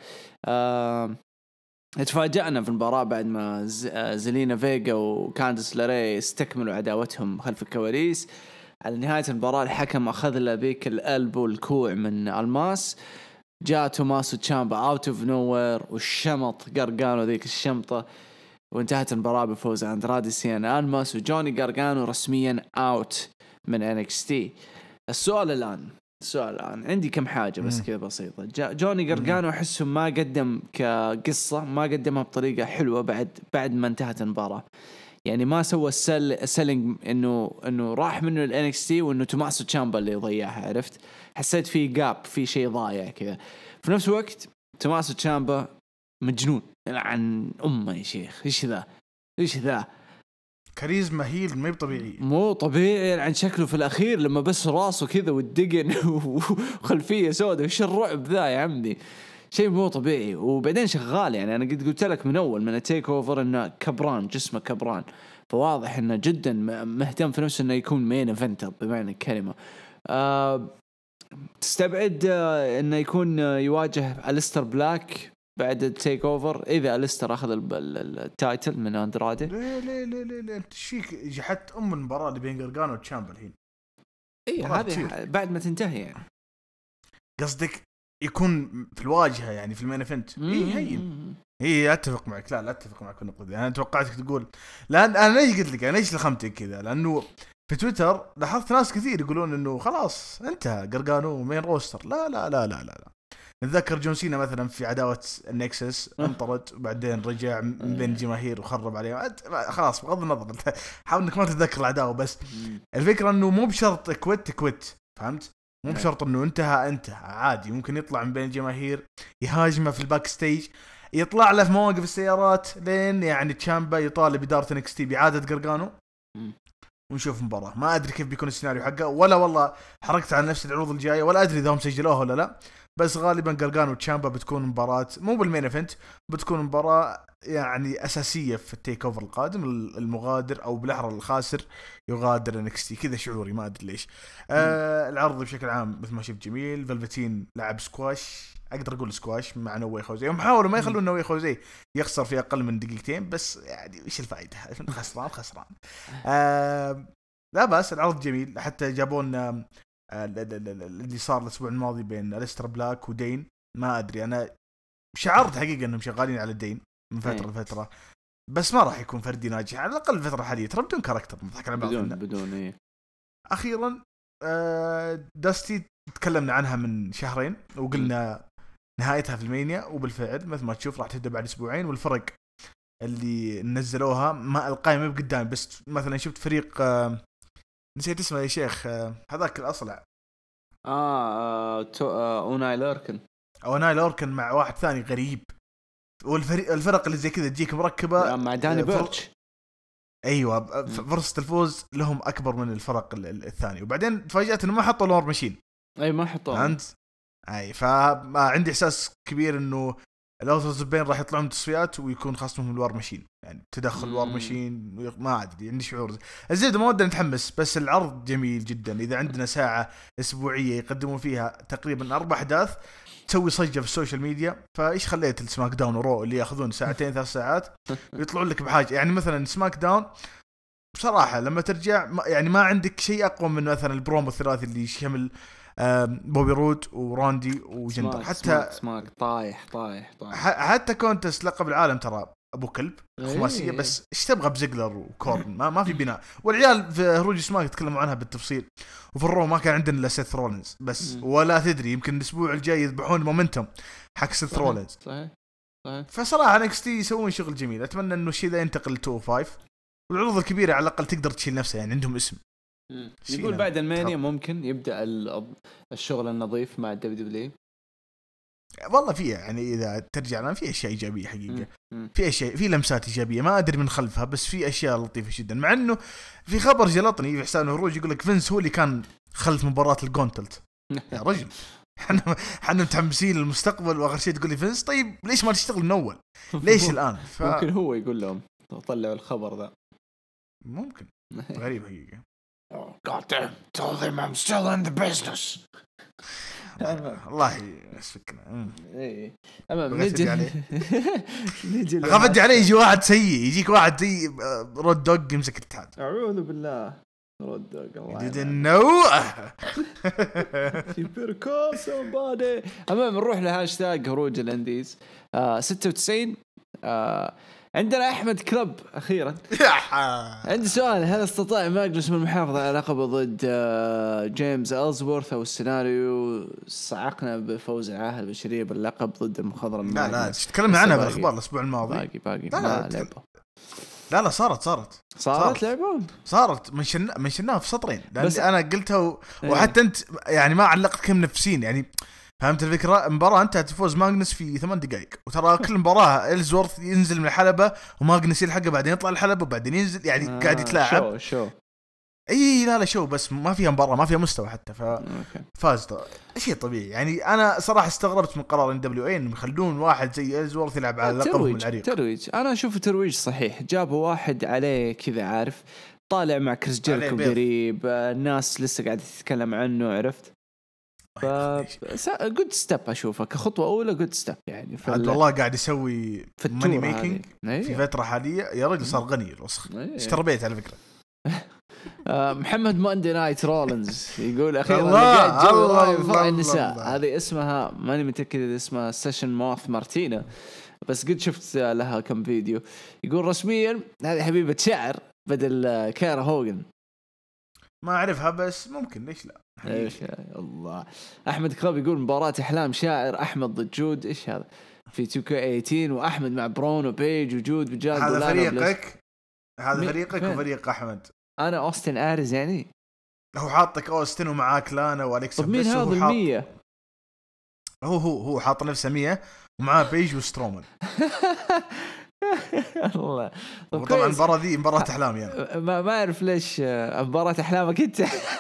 اتفاجأنا في المباراة بعد ما زيلينا فيجا وكانديس ليري استكملوا عداوتهم خلف الكواليس. على نهاية المباراة الحكم أخذ له ذيك القلب والكوع من الماس، جاء توماسو تشامبا اوت اوف نوير والشمط غارغانو ذيك الشمطة، وانتهت المباراة بفوز أندرادي سيانا الماس وجوني غارغانو رسميا اوت من NXT. السؤال الآن عندي كم حاجة بس كذا بسيطة. جوني غارغانو أحسه ما قدم كقصة، ما قدمها بطريقة حلوة بعد ما انتهت المباراة. يعني ما سوى السيلينج انه راح منه الNXT وانه توماسو تشامبا اللي ضيعها. عرفت؟ حسيت في جاب، في شيء ضايع كذا. في نفس الوقت توماسو تشامبا مجنون عن امه يا شيخ. ايش ذا كاريزما هيل مو طبيعي عن شكله في الاخير لما بس راسه كذا والدقن وخلفيه سوداء. وش الرعب ذا يا عمدي؟ شيء مو طبيعي. وبعدين شغال، يعني أنا قد قلت لك من أول من التيك أوفر إنه كبران، جسمه كبران، فواضح إنه جدا مهتم في نفسه إنه يكون مين إيفنتر بمعنى الكلمة. تستبعد إنه يكون يواجه أليستر بلاك بعد التيك أوفر إذا أليستر أخذ التايتل من أندرادي؟ ليه أنت شيك جحت المباراة اللي بين غارغانو وتشامبا الحين. إيه هذه بعد ما تنتهي يعني. قصدك يكون في الواجهة يعني في المين إيفنت. هي أتفق معك. لا أتفق معك في النقطة دي. أنا توقعتك تقول لا. أنا ليش قلت لك أنا ليش لخمتك كذا؟ لأنه في تويتر لاحظت ناس كثير يقولون إنه خلاص انتهى غارغانو مين روستر. لا لا لا لا لا. نتذكر جون سينا مثلا في عداوة النكسس انطرد وبعدين رجع من بين الجماهير وخرب عليهم. خلاص بغض النظر حاول انك ما تتذكر العداوة، بس الفكرة انه مو بشرط كويت فهمت؟ مو بشرط انه انتهى عادي. ممكن يطلع من بين الجماهير يهاجمه في الباك ستيج، يطلع له في مواقف السيارات لين يعني تشامبا يطالب إدارة NXT بإعادة غارغانو ونشوف مباراة. ما أدري كيف بيكون السيناريو حقه، ولا والله حركت على نفس العروض الجاية، ولا أدري إذا هم سجلوها ولا لا. بس غالبا غارغانو وتشامبا بتكون مباراة مو بالمين إيفنت، بتكون مباراة يعني أساسية في التيك أوفر القادم. المغادر أو بالأحرى الخاسر يغادر NXT كذا شعوري، ما أدري ليش. العرض بشكل عام مثل ما شفت جميل. فلفتين لعب سكواش، أقدر أقول سكواش مع نوي خوزي. هم حاولوا ما يخلون نوي خوزي يخسر في أقل من دقيقتين، بس يعني إيش الفائدة؟ خسران. لا بس العرض جميل. حتى جابون اللي صار الأسبوع الماضي بين أليستر بلاك ودين. ما أدري، أنا شعرت حقيقة أنهم شغالين على الدين من فترة لفترة، بس ما راح يكون فردي ناجح على الأقل الفترة الحالية. ترى بدون كاركتر نضحك على بعضنا بدون إيه. أخيرا داستي تكلمنا عنها من شهرين وقلنا نهايتها في المانيا، وبالفعل مثل ما تشوف راح تبدأ بعد أسبوعين. والفرق اللي نزلوها ما القائمة بقدام، بس مثلا شفت فريق نسيت اسمه يا شيخ، هذاك الأصلع أوناي لوركن مع واحد ثاني غريب. والفرق اللي زي كذا تجيك مركبة مع داني بيرتش. أيوة فرصة الفوز لهم أكبر من الفرق الثانية. وبعدين تفاجأت إنه ما حطوا لور ماشين. أي ما حطوا أي فعندي إحساس كبير إنه الأوتوزبين راح يطلعون تصفيات ويكون خاصهم الوار ماشين، يعني تدخل الوار ماشين ما أدري عندي شعور الزبدة ما ودنا نتحمس. بس العرض جميل جدا. إذا عندنا ساعة أسبوعية يقدمون فيها تقريبا 4 أحداث تسوي صجة في السوشيال ميديا، فإيش خليت السماك داون ورو اللي يأخذون 2-3 ساعات ويطلعون لك بحاجة؟ يعني مثلا سماك داون بصراحة لما ترجع يعني ما عندك شيء أقوى من مثلا البرومو الثلاثي اللي يشمل بوبي رود وراندي وجندر. حتى سماك طايح. حتى كونتس لقب العالم ترى ابو كلب خماسيه. بس ايش تبغى بزيجلر وكورن؟ ما في بناء. والعيال في هروج سماك تكلموا عنها بالتفصيل. وفي الرو ما كان عندنا الا سيث رولينز بس. ولا تدري يمكن الاسبوع الجاي يذبحون مومنتوم حق سيث رولينز. صحيح. فصراحه NXT يسوون شغل جميل. اتمنى انه الشيء ذا ينتقل ل 205 والعروض الكبيره على الاقل تقدر تشيل نفسها، يعني عندهم اسم. يقول بعد المانيا ممكن يبدأ الشغل النظيف مع WWE. والله فيها يعني إذا ترجع لنا في أشياء إيجابية حقيقة. في أشياء في لمسات إيجابية ما أدري من خلفها، بس في أشياء لطيفة جدا. مع إنه في خبر جلطني في حساب هروج يقول لك فينس هو اللي كان خلف مباراة الجونتلت. يا رجل احنا متحمسين للمستقبل وآخر شيء تقول لي فينس. طيب ليش ما تشتغل من أول؟ ليش الآن؟ ممكن هو يقول لهم طلعوا الخبر ذا. ممكن. غريب حقيقة. Oh, God damn, tell them I'm still in the business. والله اسفكنا. ايه اما نجي غفدي عليه. يجي واحد سيء، يجيك واحد زي رود دوغ يمسك الاتحاد. اعوذ بالله. رود دوغ الله didn't know. you better call somebody. اما نروح لهاشتاج هروج الانديز 96. عندنا أحمد كلب أخيرا. عندي سؤال: هل استطاع ماغنوس من المحافظة على لقبه ضد جيمس ألزورث، أو السيناريو صعقنا بفوز العاهل البشرية باللقب ضد المخضرم؟ لا تكلمنا عنها بالأخبار الأسبوع الماضي. باقي لا صارت لعبون. صارت منشناها في سطرين. بس أنا قلتها وحتى أنت يعني ما علقت كم نفسين يعني. فهمت الفكرة؟ مباراة انت تفوز ماغنس في 8 دقائق، وترى كل مباراة إلزورث ينزل من الحلبة وماغنس يلحقه، بعدين يطلع الحلبة وبعدين ينزل، يعني قاعد يتلاعب. شو لا شو، بس ما فيها مباراة، ما فيها مستوى حتى. فاز شيء طبيعي. يعني أنا صراحة استغربت من قرار NWA إنهم يخلون واحد زي إلزورث يلعب على لقبهم العريق. ترويج. أنا أشوفه ترويج صحيح. جابوا واحد عليه كذا، عارف، طالع مع كريس جيريكو قريب، الناس لسه قاعدة تتكلم عنه، عرفت؟ good step أشوفه كخطوة أولى good step يعني. والله قاعد يسوي money making في فترة حالية. يا رجل صار غني الوسخ. اشترى بيت على فكرة. محمد ماندي نايت رولينز يقول أخيرا لقيت جو فرع النساء. هذه اسمها ماني متأكد إذا اسمها سيشن ماث مارتينا، بس قد شفت لها كم فيديو. يقول رسميا هذه حبيبة شعر بدل كارا هوغن. ما أعرفها بس ممكن، ليش لا. ايش الله. احمد كلاب يقول مباراة احلام شاعر احمد ضد جود. ايش هذا؟ في 2K18 واحمد مع برون وبيج وجود بجاد. هذا فريقك، هذا فريقك وفريق احمد. انا اوستن ارز يعني. هو حاطك اوستن ومعاك لانا والكسا. طب مين هذا 100؟ هو حاط نفسه 100 ومعاه بيج وسترومان. الله. طبعا المباراة دي مباراة احلام يعني. ما اعرف ليش مباراة احلامك انت.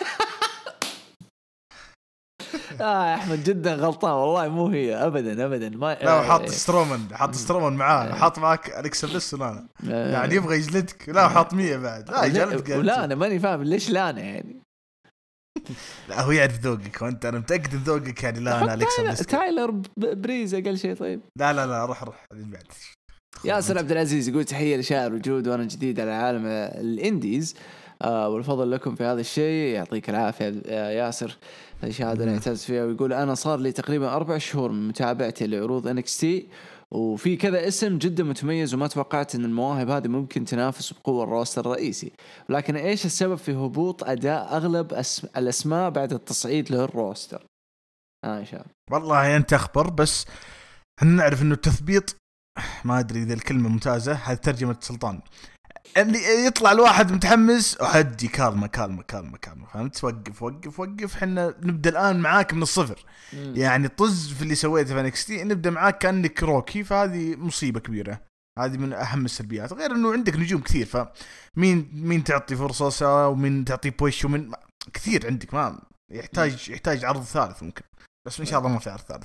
احمد جدا غلطان والله، مو هي ابدا ما. لا حاط سترومان معاه، حاط معك الكسا بلس ولانا، يعني يبغى يجلدك. لا حاط 100 بعد. لا يجلدك. لا انا ماني فاهم ليش لانا يعني. لا هو يعرف ذوقك وانت، انا متاكد من ذوقك يعني. لا انا الكسا بلس تايلر بريز اقل شيء. طيب لا روح بعد. ياسر عبد العزيز يقول تحية لشاعر وجود، وانا جديد على عالم الانديز والفضل لكم في هذا الشيء. يعطيك العافية يا ياسر، شهادة نعتز فيها. ويقول أنا صار لي تقريبا 4 شهور من متابعتي لعروض NXT، وفي كذا اسم جدا متميز، وما توقعت أن المواهب هذه ممكن تنافس بقوة الروستر الرئيسي. ولكن إيش السبب في هبوط أداء أغلب الأسماء بعد التصعيد له الروستر؟ إن شاء الله. والله أنت أخبر، بس هن نعرف إنه التثبيط، ما أدري إذا الكلمة ممتازة، هذه ترجمة سلطان. اللي يطلع الواحد متحمس وحدي كالمة، فهمت؟ وقف حنا نبدأ الآن معاك من الصفر. يعني طز في اللي سويته في NXT، نبدأ معاك كأنك روكي، فهذه مصيبة كبيرة. هذه من أهم السلبيات، غير أنه عندك نجوم كثير، فمين تعطي فرصة ومين تعطي بوش ومن كثير عندك. ما يحتاج عرض ثالث ممكن، بس إن شاء الله ما في عرض ثالث.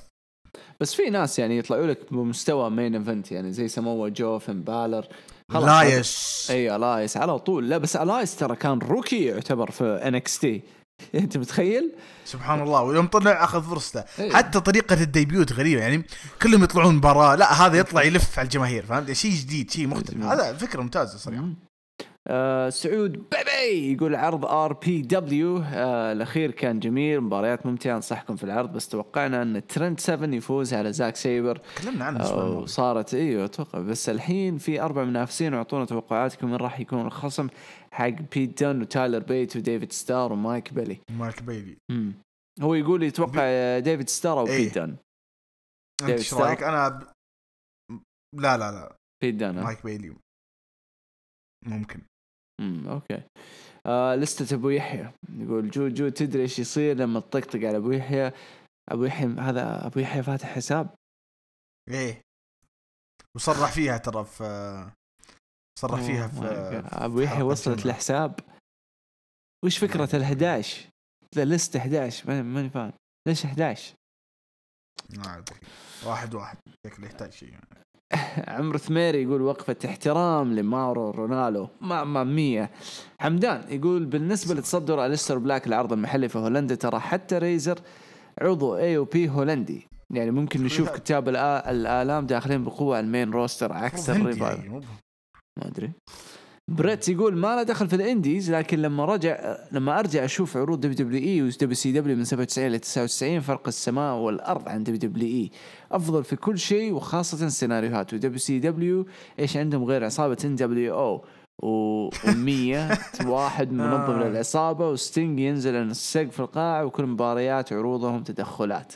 بس في ناس يعني يطلعوا لك بمستوى مين ايفنت يعني زي سموه جو فين بالر لايس. اي لايس على طول. لا بس لايس ترى كان روكي يعتبر في NXT. انت متخيل؟ سبحان الله. ويوم طلع اخذ فرصته. حتى طريقه الديبيوت غريبه يعني كلهم يطلعون مباراه، لا هذا يطلع يلف على الجماهير، فهمت؟ شيء جديد شيء مختلف. هذا فكره ممتازه صراحه. سعود بيبي يقول عرض RPW الأخير كان جميل، مباريات ممتعة، أنصحكم في العرض. بس توقعنا أن ترنت 7 يفوز على زاك سيبر، تكلمنا عنه وصارت أتوقع. بس الحين في 4 منافسين، وعطونا توقعاتكم من راح يكون الخصم حق بيت دون وتايلر بيت وديفيد ستار ومايك بيلي. هو يقول يتوقع ديفيد ستار أو بيت دون. أنت إيش رأيك؟ أنا لا بيت دون. مايك بيلي ممكن. اوكي. لستة ابو يحيى يقول جو تدري ايش يصير لما تطقطق على ابو يحيى هذا ابو يحيى فاتح حساب ايه وصرح فيها ترى في ابو يحيى وصلت الحساب. وش فكرة ال11 ذا لست 11 ماني فاهم ليش 11 واحد شكله يحتاج شيء. عمرو ثميري يقول وقفة احترام لماورو رونالو مع 100. حمدان يقول بالنسبة لتصدر أليستر بلاك العرض المحلي في هولندا، ترى حتى ريزر عضو AOP هولندي، يعني ممكن نشوف كتاب الآلام داخلين بقوة المين روستر عكس الريفايف. ما أدري. بريت يقول ما له دخل في الانديز، لكن لما ارجع اشوف عروض WWE و WCW من 97 ل 99 فرق السماء والارض عن WWE. افضل في كل شيء وخاصه السيناريوهات. و WCW ايش عندهم غير عصابه NWO و100 واحد منظم للعصابه، وستينج ينزل عن السقف القاعه، وكل مباريات عروضهم تدخلات.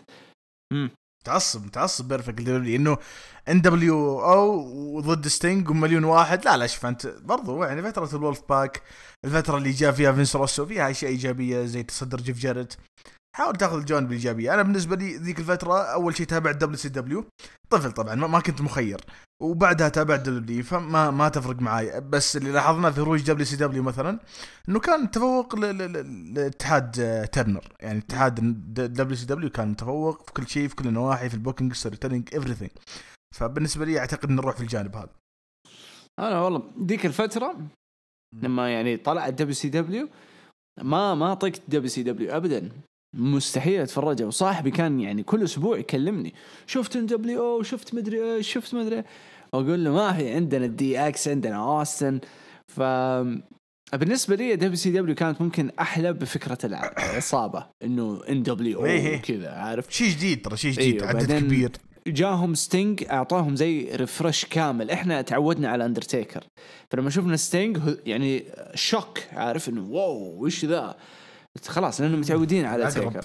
متعصب بيرفكت دبليو انه NWO وضد ستينج ومليون واحد. لا شوف انت برضو يعني فتره الولف باك، الفتره اللي جاء فيها فينس روسو، فيها اشياء ايجابيه زي تصدر جيف جاريت. حاول تاخذ الجوانب الايجابيه. انا بالنسبه لي ذيك الفتره اول شيء تابعت WCW طفل طبعا، ما كنت مخير، وبعدها تابعت WWE، فما تفرق معاي. بس اللي لاحظنا في خروج WCW مثلا انه كان تفوق لاتحاد ترنر، يعني اتحاد WCW كان متفوق في كل شيء، في كل النواحي، في البوكينج، ستوري تيلينج، everything. فبالنسبه لي اعتقد نروح في الجانب هذا. انا والله ذيك الفتره لما يعني طلعت WCW ما طقت WCW ابدا، مستحيل اتفرجها. وصاحبي كان يعني كل اسبوع يكلمني شفت NWO شفت مدري اقول له ما في، عندنا DX، عندنا أوستن. فبالنسبه لي WCW كانت ممكن احلى بفكره العصابه انه NWO كذا، عارف شيء جديد، ترى شيء جديد. عدد كبير. جاهم ستينج اعطاهم زي ريفرش كامل. احنا تعودنا على اندرتيكر، فلما شفنا ستينج يعني شوك، عارف انه واو وش ذا، خلاص لانه متعودين على تيكر.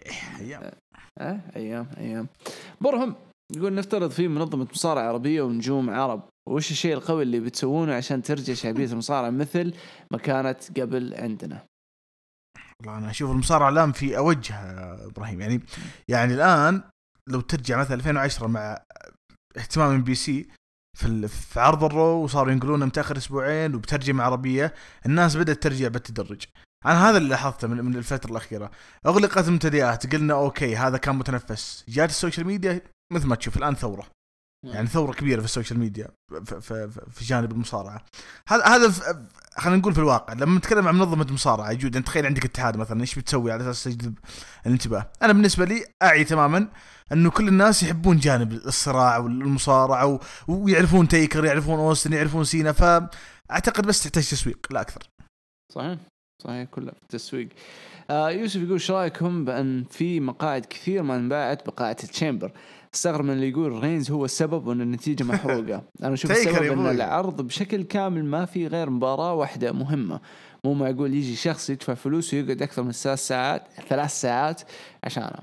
ايام برهم يقول نفترض في منظمه مصارعه عربيه ونجوم عرب، وش الشيء القوي اللي بتسوونه عشان ترجع شعبيه المصارعه مثل ما كانت قبل عندنا؟ والله انا اشوف المصارعه الان في اوجها ابراهيم، يعني الان لو ترجع مثلا 2010 مع اهتمام MBC في عرض الرو، وصاروا ينقلونه متاخر اسبوعين وبترجمه عربيه، الناس بدات ترجع بالتدرج. انا هذا اللي لاحظته من الفتره الاخيره. اغلقت المنتديات، قلنا اوكي هذا كان متنفس، جات السوشيال ميديا مثل ما تشوف الان ثوره، يعني ثوره كبيره في السوشيال ميديا في جانب المصارعه. هذا خلينا نقول في الواقع لما نتكلم عن منظمه مصارعه يجود، انت تخيل عندك اتحاد مثلا، ايش بتسوي على اساس تجذب الانتباه؟ انا بالنسبه لي اعي تماما انه كل الناس يحبون جانب الصراع والمصارعه ويعرفون تيكر، يعرفون اوستن، يعرفون سينا، فاعتقد بس تحتاج تسويق لا اكثر. صحيح كله تسويق. يوسف يقول ايش رايكم بان في مقاعد كثير ما انباعت بقاعه التشامبر؟ استغرب من اللي يقول رينز هو السبب وان النتيجه محروقه. انا اشوف السبب ان العرض بشكل كامل ما في غير مباراه واحده مهمه. مو معقول يجي شخص يدفع فلوس ويقعد اكثر من 3 ساعات عشانها.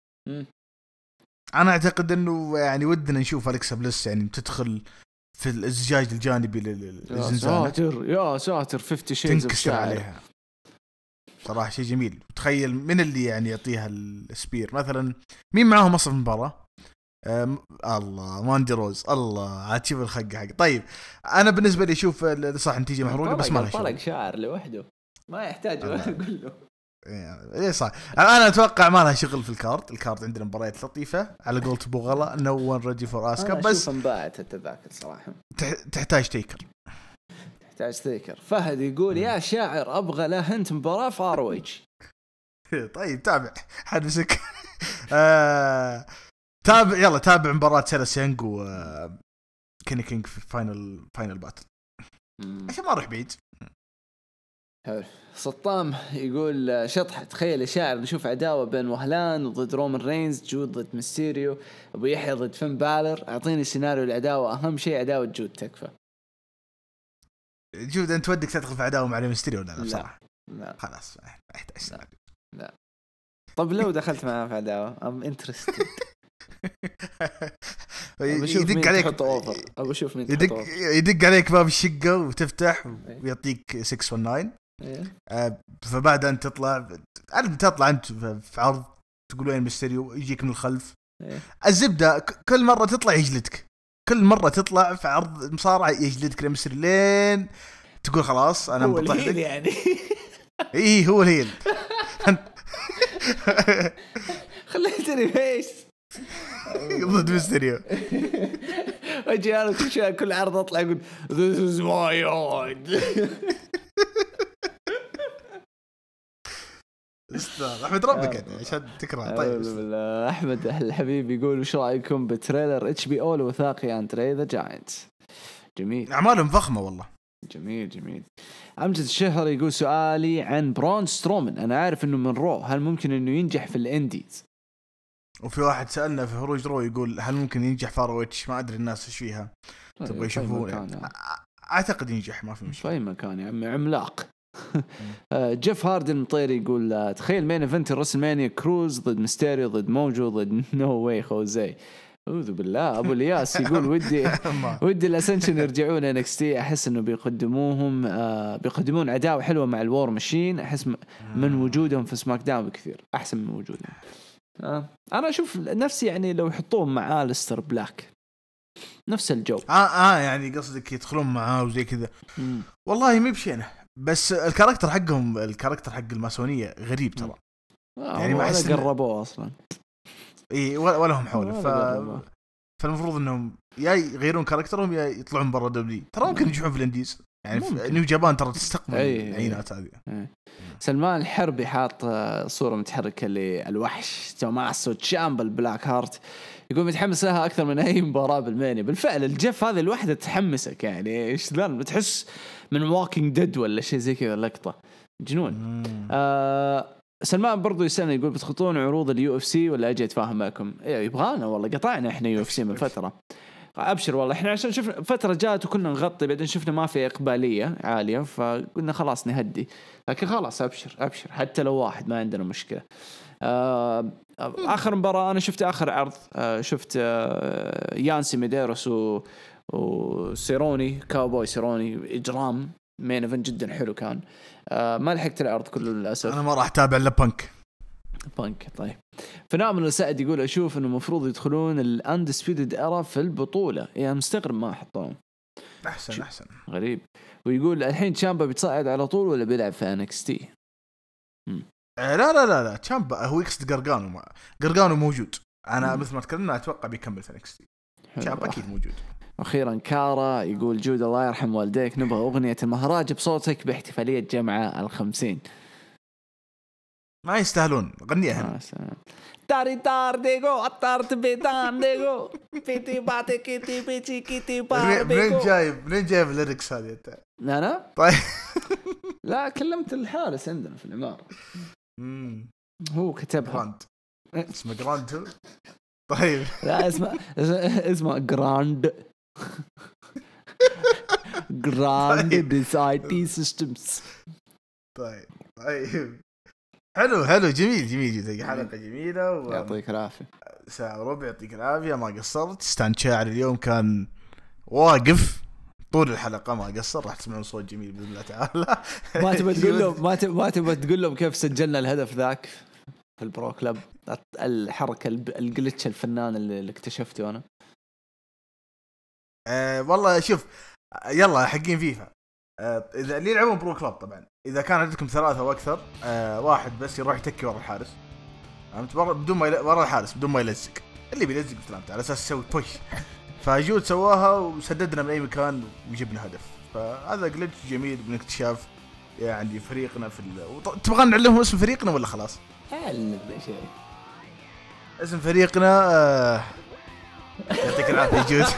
انا اعتقد انه يعني ودنا نشوف أليكسا بليس يعني تدخل في الزجاج الجانبي للزنزانة. يا ساتر 50 شيء تنكسر عليها صراحة، شيء جميل. تخيل من اللي يعني يعطيها السبير مثلا، مين معاهم أصلا في المباراة؟ الله ماندي روز، الله عاتشوف الخقة حق. طيب أنا بالنسبة لي أشوف صح نتيجة محروقة، بس ما طلق شاعر لوحده ما يحتاج أقول له. ايه صح. انا اتوقع ما لها شغل في الكارد عندنا مباريات لطيفه على قولة ابو غلا نو ون ريدي فور اسكا، بس انباعت التذاكر صراحه. تحتاج تيكر. تحتاج تيكر. فهد يقول يا شاعر ابغى له انت مباراه فارويج. طيب تابع حدثك. تابع يلا تابع مباراة سيلس يانج و كيني كينج في فاينل باتل عشان ما اروح بعيد. حلو. سطام يقول شطح تخيل يا شاعر نشوف عداوة بين وهلان ضد رومان رينز، جود ضد ميستيريو، ابو يحيى ضد فين بالر. اعطيني سيناريو العداوة، اهم شيء عداوة جود تكفى. جود انت ودك تدخل في عداوة مع ميستيريو ولا لا؟ بصراحة لا خلاص ما يحتاج سيناريو. لا. طب لو دخلت معاه في عداوة ام انترستد. يدق عليك ابو اشوف مين يدق عليك باب الشقة وتفتح ويعطيك 619. فبعد أن تطلع أنت في عرض تقول وين ميستيريو، يجيك من الخلف. الزبدة كل مرة تطلع يجلدك، كل مرة تطلع في عرض مصارعة يجلدك لميستيريو لين تقول خلاص أنا مبطح لك يعني. إيه هو الهيل. خليتني ايش ضد ميستيريو. اجي انا كل عرض اطلع اقول this is my yard. احمد ربك يعني عشان تكره. طيب احمد الحبيب يقول وش رايكم بتريلر اتش بي او الوثائقي اندري ذا جاينت؟ جميل، اعمالهم ضخمه والله. جميل. امجد الشهر يقول سؤالي عن برون سترومان، انا عارف انه من رو، هل ممكن انه ينجح في الانديز؟ وفي واحد سألنا في خروج رو يقول هل ممكن ينجح فارويتش؟ ما أدري الناس إيش فيها تبغى يشوفون. أعتقد ينجح ما في مشكلة في مكان يا عمي عملاق. جيف هاردن المطيري يقول تخيل مين ايفنت الرسلمانيا كروز ضد ميستيريو ضد موجو ضد نو واي خوزي. أعوذ بالله. أبو الياس يقول ودي الأسنشن يرجعون NXT، أحس إنه بيقدمون عداوة حلوة مع الوور ماشين، أحس من وجودهم في سماك داون بكثير أحسن من وجودهم. أنا أشوف نفسي يعني لو يحطوهم مع آلستر بلاك نفس الجو. يعني قصدك يدخلون معاه وزي كذا. والله مي بشينه، بس الكاركتر حقهم الكاركتر حق الماسونية غريب ترى. يعني ما أحس قربوه أصلا. إيه ولا هم حوله. فالمفروض إنهم يا يغيرون كاركترهم يا يطلعون برا دبلي. ترى ممكن ينجحون في الانديز يعني في نيو جابان ترى تستقبل العينات هذه. سلمان الحربي حاط صورة متحركة للوحش توماسو تشامبل بلاك هارت، يقول متحمس لها أكثر من أي مباراة بالماني. بالفعل الجف هذه الوحدة تحمسك يعني إيش ذا بتحس من ووكينج ديد ولا شيء زي كذا لقطة جنون. سلمان برضو يسألني يقول بتخطون عروض اليو اف سي ولا أجي أتفاهم معكم؟ يبغانا والله قطعنا إحنا يو اف سي من فترة. أبشر والله إحنا عشان شفنا فترة جات وكنا نغطي بعدين شفنا ما في إقبالية عالية فقلنا خلاص نهدي، لكن خلاص أبشر حتى لو واحد ما عندنا مشكلة. آخر مباراة أنا شفت آخر عرض شفت يانسي ميديروس وسيروني كاوبوي سيروني إجرام مين إيفنت جدا حلو كان. ما لحقت العرض كله للأسف. أنا ما راح أتابع إلا بانك. طيب فنعمل السعد يقول أشوف إنه مفروض يدخلون الأندسبيدد إرا في البطولة. يعني مستغرب ما حطوهم. أحسن غريب. ويقول الحين تشامبا بيتصعد على طول ولا بيلعب في NXT؟ لا تشامبا هو يقصد قرقانو موجود. أنا مثل ما تكلمنا أتوقع بيكمل في NXT. تشامبا أكيد موجود. أخيرا كارا يقول جود الله يرحم والديك نبغى أغنية المهراج بصوتك باحتفالية جمعة 50. ما يستاهلون غنيها. تار ديغو أطارت بيتان ديغو بيتي باتي كيتي بيتي كيتي بار منين جايب الليركس هذه انت؟ أنا طيب لا كلمت الحارس عندنا في العمارة هو كتبها اسمه جراند. طيب لا اسمه جراند ديسايتي سيستمز. طيب حلو جميل جدا حلقة جميلة يعطيك العافية. ساعة وربع يعطيك العافية ما قصرت. ستاند شاعر اليوم كان واقف طول الحلقة ما قصر. راح تسمعون صوت جميل بإذن الله تعالى. ما تبغى تقول لهم ما تبغى تقول لهم كيف سجلنا الهدف ذاك في البرو كلاب الحركة الجلتش الفنان اللي اكتشفته أنا. والله شوف يلا حقين فيفا اذا اللي يلعبون برو كلاب طبعا اذا كان عندكم 3 او اكثر واحد بس يروح يتكي ورا الحارس، فهمت؟ بدون ما ورا الحارس بدون ما يلزق، اللي بيلزق بسلامته على اساس يسوي بوش. فجود سواها وسددنا من اي مكان وجبنا هدف. فهذا جلتش جميل من اكتشاف يعني فريقنا في تبغى نعلمهم اسم فريقنا ولا خلاص؟ شيء اسم فريقنا يعطيك العافيه جود.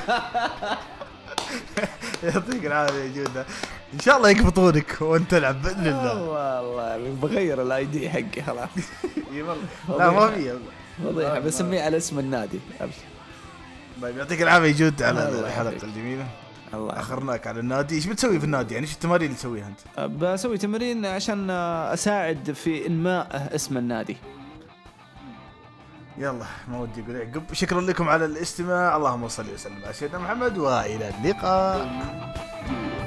يعطيك العافيه جود، ان شاء الله يقبطونك وانت تلعب باذن الله. والله بغير الاي دي حقي خلاص. لا ما في وضيحه بسميه على اسم النادي. ابشر. طيب يعطيك العافيه جود على الحلقه الجميله. الله اخرناك على النادي. ايش بتسوي في النادي؟ يعني ايش التمارين اللي تسويها انت؟ بسوي تمرين عشان اساعد في انماء اسم النادي. يلا ما ودي اقول عقب. شكرا لكم على الاستماع. اللهم صل وسلم على سيدنا محمد والى اللقاء.